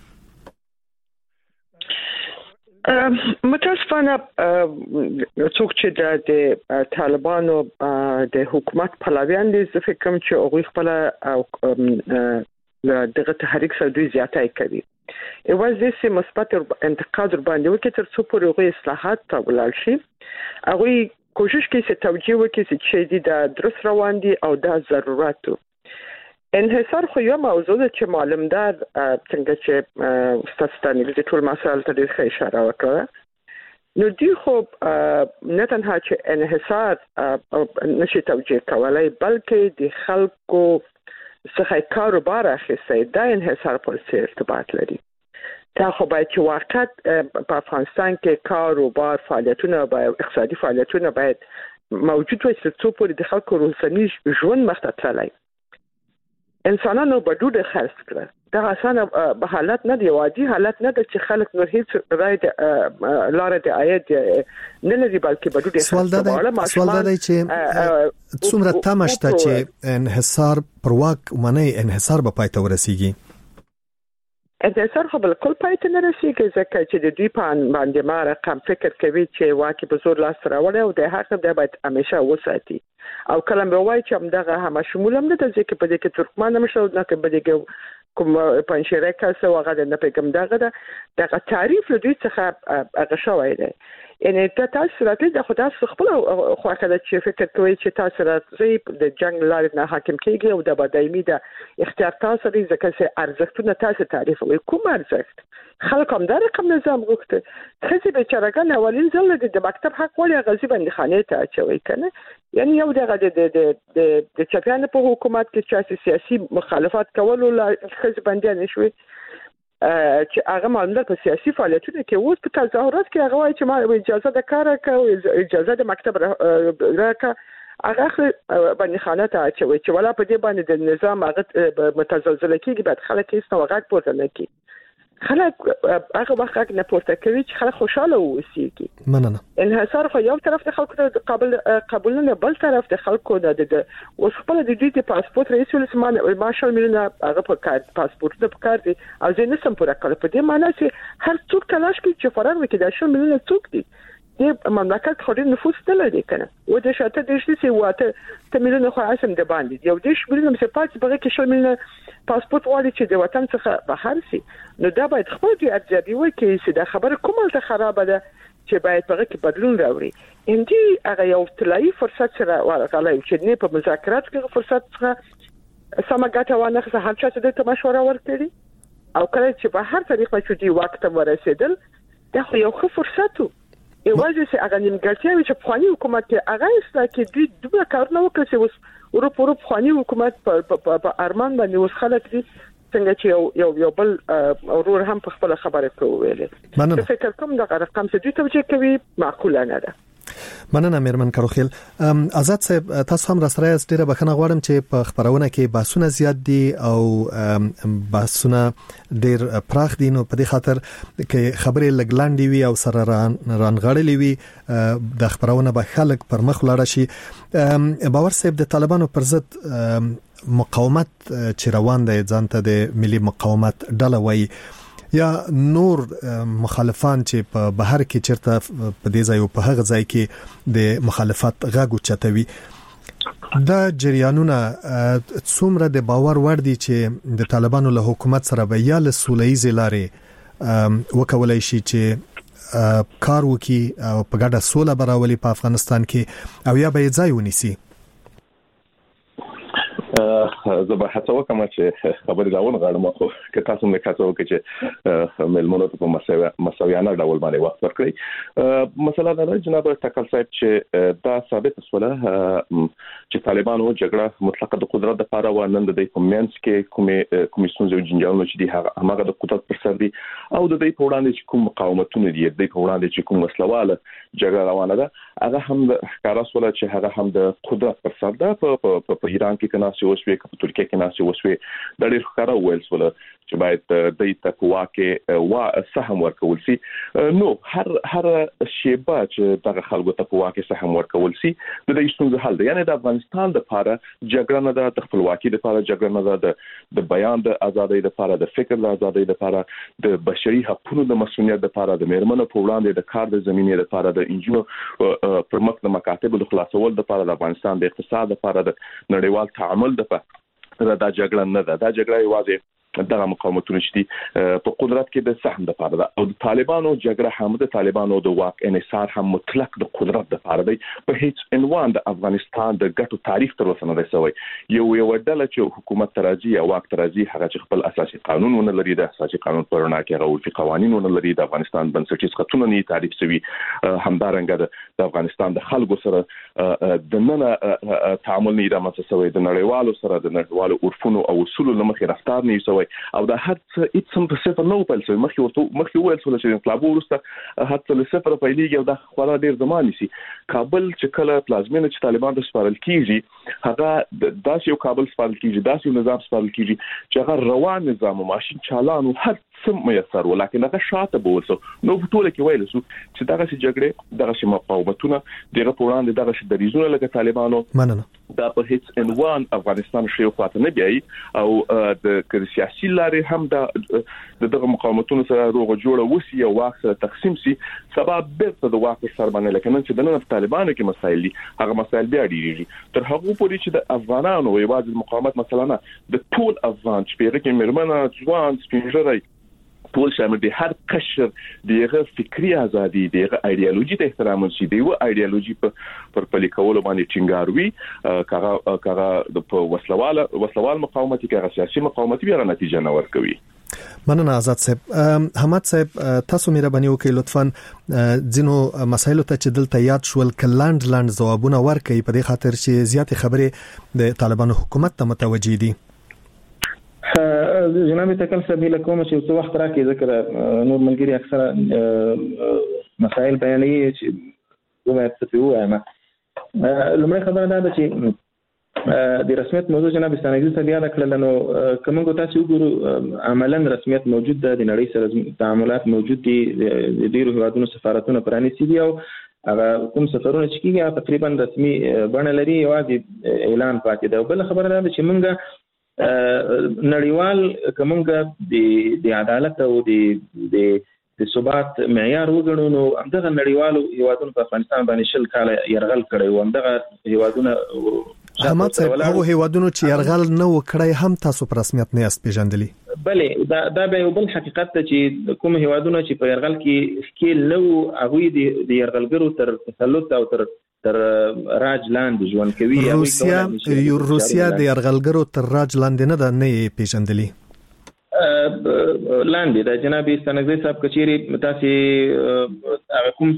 متاسفانه څوک چې د طالبانو د حکومت پلویان دي، زه فکر کوم چې هغوی خپل دغه تحریک سره دوی زیاتی کوي. یوازې چې مثبت انتقاد ور باندې وکړي تر څو پورې هغوی اصلاحات ته ولاړ شي. هغوی کوشش کوي چې توجیه وکړي چې د درست روان دي او دا ضرورت. انحصار خو یو موضوع ده چې معلومدار څنګه چې استاد ستانکزی ټول مسایل ته ډېر ښه اشاره وکړه. نو دی خو نه تنها چې انحصار نشي توجیه کولای بلکې د خلکو څخه کاروبار اخیستی دا انحصار پر سر ارتباط لري. تا خو باید چې واقعا په افغانستان کې کاروبار فعالیتونه باید اقتصادي فعالیتونه باید موجود وي چې څو پورې د خلکو روزاني ژوند مخته تللی. انسانانو په ډوډۍ خرڅ کړه. دا اسانه به حالت نه دی، عادي حالت نه ده چې خلک نور هیڅ رای د لار د عاید نه لري بلکې په ډوډۍ سوال دا دی چې څومره تمشته چې انحصار پر واک منی انحصار به پای ته ورسیږي. انحصار خو بالکل پای ته نه رسیږي ځکه چې د دوی په باندې ما رقم فکر کوي چې واکي په زور لاس راوړي او د حق د باید همیشه وساتي او کله به وایي چې همدغه هم شمول هم نه د ځکه په دې کې ترکمان هم شو نه کې په دې کې کوم پنځه کاسه وغه نه پیغام دغه تعریف له دوی څخه هغه شوی دی. یعنی تاسو راځي د خدای خپل خواخه د چې فکر کوي چې تاسو راځي د جنگ لارې نه حاکم کیږي او د بدایمي د اختیار تاسو لري ځکه چې ارزښتونه تاسو تعریف کوي. کوم ارزښت خلک هم دا رقم نظام غوښته خزي بیچارهګان اولین ځل د مکتب حق ولې غزي باندې خانه ته اچوي کنه. یعنی یو دغه د چاپیان په حکومت کې چې سیاسي مخالفت کول او خزي باندې نشوي چې هغه معلومات په سیاسي فعالیتونو کې اوس په تظاهرات کې هغه وایي چې ما اجازه د کار او اجازه د مکتب راکا هغه باندې خانه ته اچوي چې ولا په دې باندې د نظام هغه متزلزل کېږي بعد خلک هیڅ نو غږ پورته نه کوي. خلک هغه وخت نه پورته کوي چې خلک خوشاله اوسېږي. مننه. انحصار خو یو طرف ته خلکو ته قبول نه بل طرف ته خلکو د اوس خپل د دې پاسپورت رئیس ولسمان ماشال ملونه هغه په کار پاسپورت د کار دي او ځینې سم پوره کړ. په دې معنی چې هر څوک تلاش کوي چې فرار وکړي د شل ملونه څوک دي د مملکت خوري نفوس نه لري کنه و د شاته د شتي واته تملونه خو اسم د باندې یو د شملونه په پات بغه کې شل ملونه پاسپورت والی چې د وطن څخه بهر سي نو دا باید خپل دی ارزیابي وکړي چې دا خبره کومه ته خراب ده چې باید بغه کې بدلون راوړي. اندي هغه یو طلایی فرصت سره ورغلی چې نه په مذاکرات کې فرصت څخه سمګاټه ونه څه هر چا ته مشوره ورکړي او کله چې په هر طریقه چې دی وخت ورسېدل دا خو یو ښه فرصت و. یوازې چې هغه نیمګړتیاوې چې پخواني حکومت کې هغه استا کې دوی دوه کارونه وکړي چې اوس اروپا پخواني حکومت په ارمان باندې اوس خلک دي څنګه چې یو بل ورور هم په خپل خبره کوي ویلې. فکر کوم دا رقم چې دوی توجه کوي معقوله نه ده. مننه میرمن کروخیل. آزاد صاحب تاسو هم راسره ډیره بخښنه غواړم چې په خبرونه کې بحثونه زیات دي او بحثونه ډیر پراخ دي نو په دې خاطر کې خبرې لګلاندې وي او سره رانغړلې وي د خبرونه به خلک پر مخ لاړ شي. باور صاحب د طالبانو پر ضد مقاومت چې روان دی ځانته د ملي مقاومت ډله وایي یا نور مخالفان چې په بهر کې چیرته په دې ځای او په هغه ځای کې د مخالفت غږ اوچتوي دا جریانونه څومره د باور وړ دي چې د طالبانو له حکومت سره به یا له سوله‌ییزې لارې وکولای شي چې کار وکړي او په ګډه سوله براولي په افغانستان کې او یا به یې ځای ونیسي. زه به هڅه وکم چې خبرې راون غواړم خو که تاسو مې هڅه وکړئ چې ملمنو ته په مساویانه ډول باندې وخت ورکړئ. مسله دا ده جناب ټاکل صاحب چې دا ثابت شوله چې طالبانو جګړه مطلقه د قدرت لپاره و نن د دې په منځ کې کومې ستونزې او جنجالونه چې دي هغه د قدرت پر سر دي او د دې په وړاندې چې کوم مقاومتونه دي د دې په وړاندې چې کوم مسلواله جګړه روانه ده هغه هم ښکارا شوله چې هغه هم د قدرت پر سر ده. په ایران کې کنه وسوي په ترکیه کې ناسي وسوي د ډېر ښکارا ویل سول چې باید د تقوا کې سهم ورکول شي. نو هر شیبه چې دغه خلکو ته په واقع سهم ورکول شي د دې ستونزې حل دی. یعنی د افغانستان لپاره جګړه نه ده د خپلواکۍ لپاره جګړه نه ده د بیان د ازادۍ لپاره د فکر د ازادۍ لپاره د بشري حقوقو د مسؤلیت لپاره د میرمنو په وړاندې د کار د زمینې لپاره د انجو پر مخ د مکاتب د خلاصول لپاره د افغانستان د اقتصاد لپاره د نړیوال تعامل لپاره دا جګړه نه ده. دا جګړه یوازې دغه مقاومتونه چې په قدرت کې د سهم د پاره ده او د طالبانو جګړه هم د طالبانو د واک انحصار هم مطلق د قدرت د پاره دی په هیڅ عنوان د افغانستان د ګټو تاریخ تر اوسه نه رسوي یو ډله چې حکومت ترازی او واک ترازی هغه چې خپل اساسي قانون ونه لري د اساسي قانون پر وړاندې کې غوړي قوانين ونه لري د افغانستان بنسټیز خطونه نه تعریف شوی همدارنګه د افغانستان د خلکو سره د نن تعامل نه رامنځته شوی د نړیوالو سره د نړیوالو عرفونو او اصولو لمخې رفتار نه شوی او دا هر څه هیڅ په صفر نه وپل شوی مخکې ویل شو چې انقلاب وروسته هر څه له صفر پیلېږي او دا خورا ډیر زمان نیسي کابل چې کله پلازمینه چې طالبان د سپارل کیږي هغه داسې یو کابل سپارل کیږي داسې یو نظام سپارل کیږي چې هغه روان نظام او ماشين چالانو هر څه میسر ولکه هغه شاته بوسو نو په ټوله کې ویل شو چې دغه چې جګړه دغه چې مقاومتونه دغه پروړاندې دغه چې دریزونه لکه طالبانو مننه دا په هیڅ عنوان افغانستان شي خواته نه بیاي او د سیاسي لارې هم دغه مقاومتونو سره روغه جوړه وسی او واک سره تقسیم سي سبب بیرته د واک سره باندې لکه نن چې د نن طالبانو کې مسایل دي هغه مسایل بیا ډیریږي تر هغه پورې چې د افغانانو یوازې مقاومت مثلا نه د ټول افغان چې پیغه کې مرمنه ځوان سپینږیری ټول شامل دي هر قشر دغه فکری ازادي دغه ایدئولوژي ته احترام وشي دیو ایدئولوژي پر پلي کول باندې ټینګاروي کاغه د وسلوال مقاومت کې سیاسي مقاومت بیا نتیجه نه ورکوي مننه آزاد صاحب حمد صاحب تاسو مهرباني وکړئ لطفا ځینو مسایلو ته چې دلته یاد شول کلاند ځوابونه ورکړي په دې خاطر چې زیات خبرې د طالبانو حکومت ته متوجي دي جناب تکل صاحب له کوم چې څو وخت راکې ذکر نور ملګری اکثره مسائل بیانوي چې کومه څه وایم لمړی خبره ده چې د رسمیت موضوع جناب استانګي صاحب یاد کړل نو کومه تاسو وګورو عملاً رسمیت موجود ده د نړۍ سره تعاملات موجود دي د ډیرو هیوادونو سفارتونه پرانیستي دي او هغه کوم سفرونه چې کیږي تقریبا رسمي بڼه لري یوازې اعلان پاتې ده بل خبره ده چې موږ نړیوال کومګه د عدالت او د ثبات معیار وګڼو نو همدغه نړیوالو هیوادونو په افغانستان باندې شل کال يرغل کړی و همدغه هیوادونو حمد صاحب هغه هیوادونو چې يرغل نه وکړي هم تاسو په رسمیت نه است پیژندلی بلې دا به یو بل حقیقت ته چې کوم هیوادونو چې په يرغل کې ښکیل نو هغه د يرغلګرو تر تسلط او تر راج لاندې ژوند کوي روسیا د يرغلګرو تر راج لاندې نه پیژندلی لاندې د جناب استانګي صاحب کچيري تاسو کوم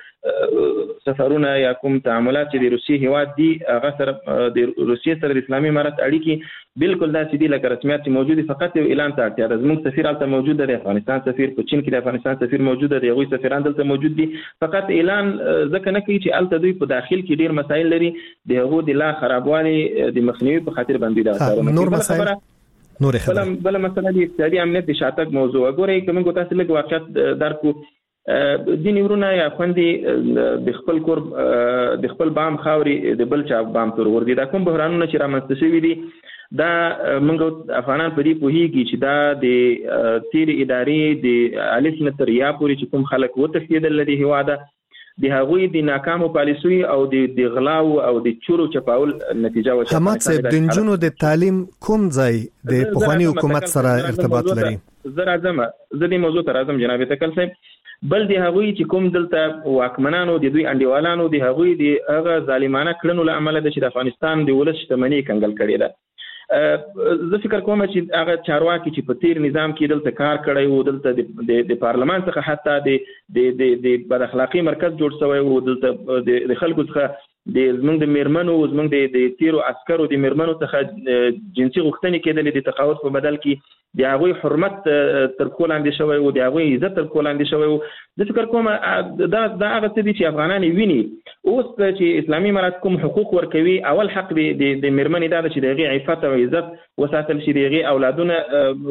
سفرونه یا کوم تعاملات چې د روسي هیواد دي هغه سره د روسي سره د اسلامي امارت اړیکې بالکل داسې دي لکه رسمیت موجوده فقط یو اعلان ته اړتیا ده زموږ سفیر البته موجود دی افغانستان سفیر په چین کې د افغانستان سفیر موجود دی هغوی سفیران دلته موجود دي فقط اعلان ځکه نه کوي چې البته دوی په داخل کې ډیر مسایل لري د هغو د لا خرابوالي د مخنیوي په خاطر باندې دا نور مسایل نور خبره بل مسله د اقتصادي امنیت د شاتګ موضوع وګورئ کومه تاسو لږ واقعیت درکو دیني ورونه یا خوندې د خپل کور د خپل بام خاوري د بل چا بام تور ور دي دا کوم بحرانونه چې رامنځته شوي دي دا موږ افغانان په دې پوهیږي چې دا د تیر ادارې د الف نتر یا پوری چې کوم خلک وتښتیدل لدی هواده د هغوی د ناکامو پالیسي او د غلاو او د چورو چپاول نتیجه و حمد صاحب د جنونو د تعلیم کوم ځای د پخوانی حکومت سره ارتباط لري زه دې موضوع ته راځم جناب تکل صاحب بل د هغوی چې کوم دلته واکمنانو د دوی انډیوالانو د هغوی د هغه ظالمانه کړنو له امله د افغانستان د ولس شتمنۍ کنګل کړې ده زه فکر کوم چې هغه چارواکي چې په تیر نظام کې دلته کار کړی وو دلته د پارلمان څخه حتی د بد اخلاقی مرکز جوړ شوی وو دلته د خلکو څخه د زمونږ د میرمنو زمونږ د تیرو عسکرو د میرمنو څخه جنسي غوښتنې کېدلې د تقاعد په بدل کې د هغوی حرمت تر پښو لاندې شوی وو د هغوی عزت تر پښو لاندې شوی وو زه فکر کوم دا هغه څه دي چې افغانان ویني اوس چې اسلامي امارت کوم حقوق ورکوي اول حق د میرمنې دا چې د هغې عفت او عزت وساتل شي د هغې اولادونه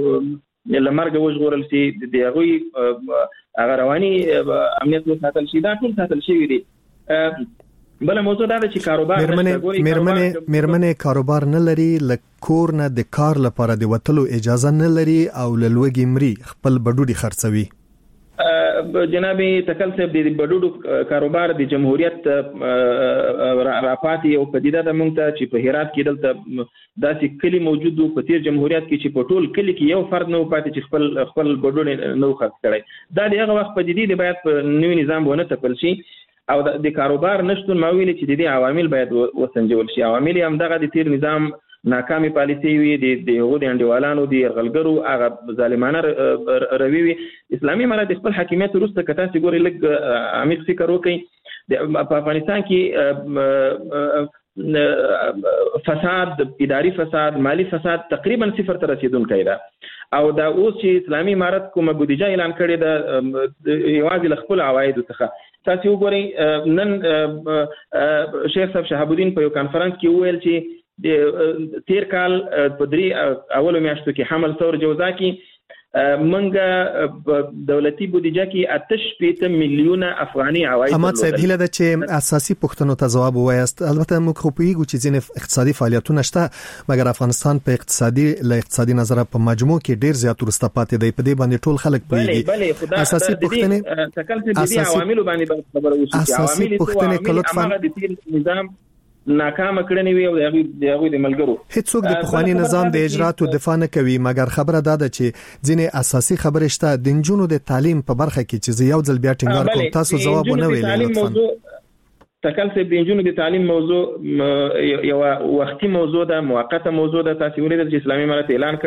له مرګه وژغورل شي د هغوی هغه رواني امنیت وساتل شي دا ټول ساتل شوي دي بل موضوع دا چې کاروبار میرمنې کاروبار نه لري لکور نه د کار لپاره د وتلو اجازه نه لري او لوګي مري خپل بډوډي خرڅوي جناب تکل صاحب د بډوډو کاروبار د جمهوریت راپاتې او پدیده د مونږ ته چې په هرات کې دلته داسې کلی موجود وو په تیر جمهوریت کې چې په ټول کلی کې یو فرد نه پاتې چې خپل بډوډ نه خرڅ کړي دا د هغه وخت پدیده د باید په نوی نظام ونه تپل شي او د کاروبار نشټون ماویل چې د دې عوامل باید وسنجول شي. عوامل هم دغه د تیر نظام ناکامي پالیسي وي د هغو د انډیوالانو د یرغلګرو هغه ظالمانه روي وي. اسلامي امارت خپل حاکمیت وروسته که تاسې ګورئ لږ عمیق فکر وکړئ په افغانستان کې فساد اداري فساد مالی فساد تقریبا صفر ته رسیدونکی ده او دا اوس چې اسلامي امارت کومه بودیجه اعلان کړې ده یوازې له خپل عوایدو څخه تاسې وګورئ نن شیخ صاحب شهاب الدین په یو کانفرنس کې وویل چې تیر کال په 3 اولو میاشتو کې حمل ثور جوزا کې منګه دولتي بودیجه کې 8 میلیونه افغاني عواید احمد صاحب هله د چې اساسي پوښتنو ته جواب وایست. البته موږ خو پیګو چې ځینې اقتصادي فعالیتونه شته مګر افغانستان په اقتصادي نظر په مجموع کې ډیر زیات ورسته پاتې دی. په دې باندې ټول خلک پیږي. اساسي پوښتنه تکل څه دي عوامل باندې خبره وشي. اساسي پوښتنه کله نظام ناکام کړنی وي او هغه د ملګرو هیڅوک د پخوانی نظام د اجراتو دفاع نه کوي مګر خبره ده چې ځینې اساسي خبرې شته د جنونو د تعلیم په برخه کې چې یو ځل بیا ټینګار کوم تاسو جواب نه ویلې. تکل څه د جنونو د تعلیم موضوع یو وختي موضوع ده موقته موضوع ده. تاسو ولې د اسلامي امارت اعلان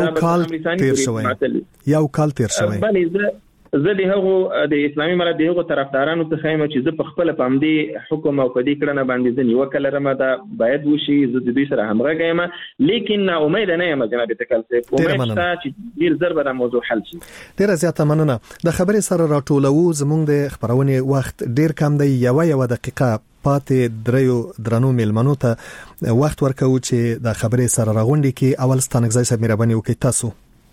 کړی یو کال تیر شوی زه د هغه د اسلامي امارت د هغه طرفدارانو څخه یم چې زه په خپل پامدي حکم او پدې کړنه باندې ځنی وکړه رمه دا باید وشي. زه د دوی سره همغږی یم لیکن نا امید نه یم جناب تکل صاحب امید چې ډیر زر به دا موضوع حل شي. ډیر زیاته مننه. د خبرې سره راټولو زموږ د خبرونه وخت ډیر کم دی. یو دقیقه پاتې درنو میلمنو ته وخت ورکو چې د خبرې سره راغونډي کې اول ستانګزای صاحب مهرباني وکړئ. تاسو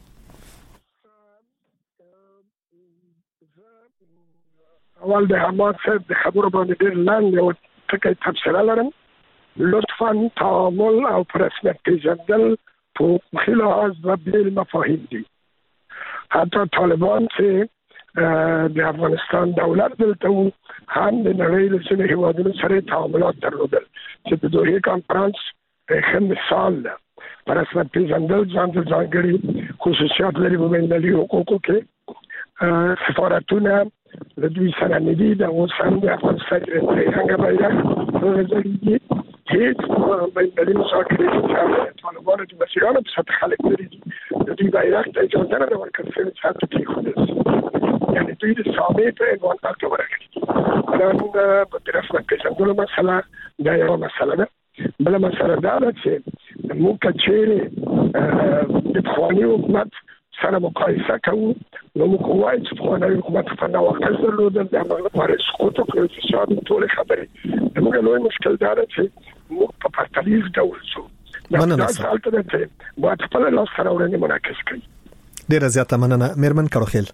اول د حماد صاحب د خبرو باندې ډېر لاندې او ټکی تبصره لرم. لطفاً تعامل او په رسمیت پیژندل په خلاص و بیل مفاهیم دي. حتی طالبان چې د افغانستان دولت دلته هم د نړۍ له ځینو هېوادونو سره تعاملات درلودل چې د دوحې کانفرانس ښه مثال ده. په رسمیت پیژندل ځان ته ځانګړي خصوصیات لري په بینالمللي حقوقو کې. سفارتونه د دوی سره ندي د اوس هم د افغانستان څنګه بیرغ ورځي هیڅ بینالمللي مشاکل چې طالبانو د مسیرانو په سطح خلک لري د دوی بیرغ ته اجازه نه ورکړل شوې چې حتی کې خو یعنی دوی د ثابت په عنوان تاسو ورکړي. دا په رسمیت پیژندلو مسله دا یو مسله ده. بل مسله دا ده چې موږ چې د پخواني حکومت سره مقایسه کوو نو موږ وایو چې پخوانی حکومت په ناوخته درلودل د هغه لپاره سقوط او اقتصاد ټول خبرې موږ لوی مشکل دا ده چې موږ په پرتلیز ډول شو. دا حالت ده چې باید خپل لاس سره ورنه منعکس کړي. ډیره زیاته مننه میرمن کروخیل.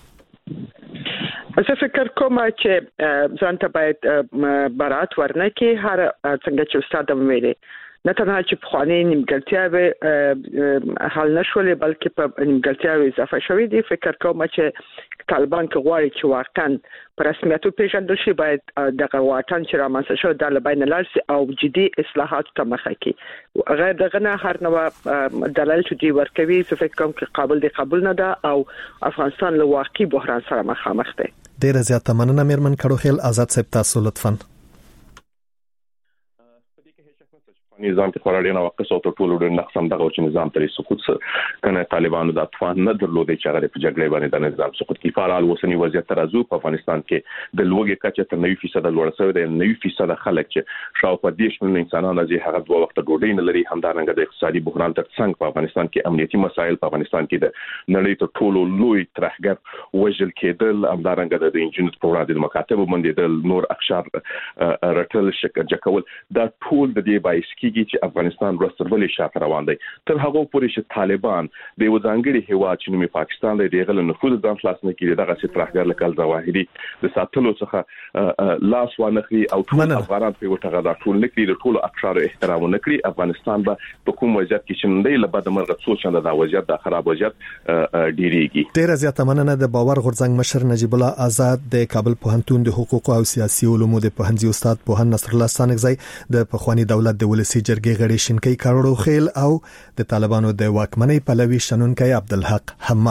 زه فکر کوم چې ځان ته باید برات ورنه کې هر څنګه چې استاد ویلي نه تنها چې پخوانی نیمګړتیاوې حل نشولې بلکې په نیمګړتیاوې اضافه شوې دي. فکر کوم چې طالبان کې غواړي چې واقعا په رسمیت پیژندل شي باید دغه واټن چې رامنځته شو د بین لاړ شي او جدي اصلاحات ته مخه کړي. غیر دغه نه هر نوع دلایل چې دی ورکوي فکر کوم چې قابل نه ده او افغانستان له واقعي بحران سره مخامخ دی. ډیره زیاته مننه میرمن کروخیل. آزاد صاحب تاسو لطفاً. نظام کې خورا ډیر ناقص او ټول ډیر نقصان دغه چې نظام ترې سقوط کنه طالبانو د توان نه درلودي چې هغه په جګړې باندې د نظام سقوط کې فعال وسنی وضعیت ترازو په افغانستان کې د لوګي کچه تر 90% لوړ شوی دی. 90% خلک چې شاوخوا 10 میلیون انسانان چې هغه دوه وخت ډوډۍ نه لري همدارنګه د اقتصادي بحران تر څنګ په افغانستان کې امنیتي مسایل په افغانستان کې د نړۍ ته ټولو لوی ترهګر وژل کېدل همدارنګه د انجنیرینګ په وړاندې د مکاتب باندې د نور اقشار رټل شکر جکول دا ټول د دې بایسکی کیږي چې افغانستان ورسترولې شاته روان دی تر هغه پورې چې طالبان د یو ځانګړي هیواد چې نومي پاکستان دی دغه له نفوذ ځان خلاص نه کړي دغه چې ترهګر لکل ظواهري د ساتلو څخه لاس وانخلي او ټول افغانان په وټه غدا ټول نکړي د ټول افشار احترام نکړي افغانستان به په کوم وضعیت کې چې نه لبد مرغ څو چنده دا وضعیت د خراب وضعیت ډیریږي. ډیر زیاته مننه د باور غورځنګ مشر نجیب الله آزاد د کابل پوهنتون د حقوق او سیاسي علومو د پوهنځي استاد پوهن نصر الله ستانکزی د پخوانی دولت د ولسی جرګې غړي شینکی کاروړو خیل او د طالبانو د واکمنۍ پلوي شنونکي عبدالحق حماد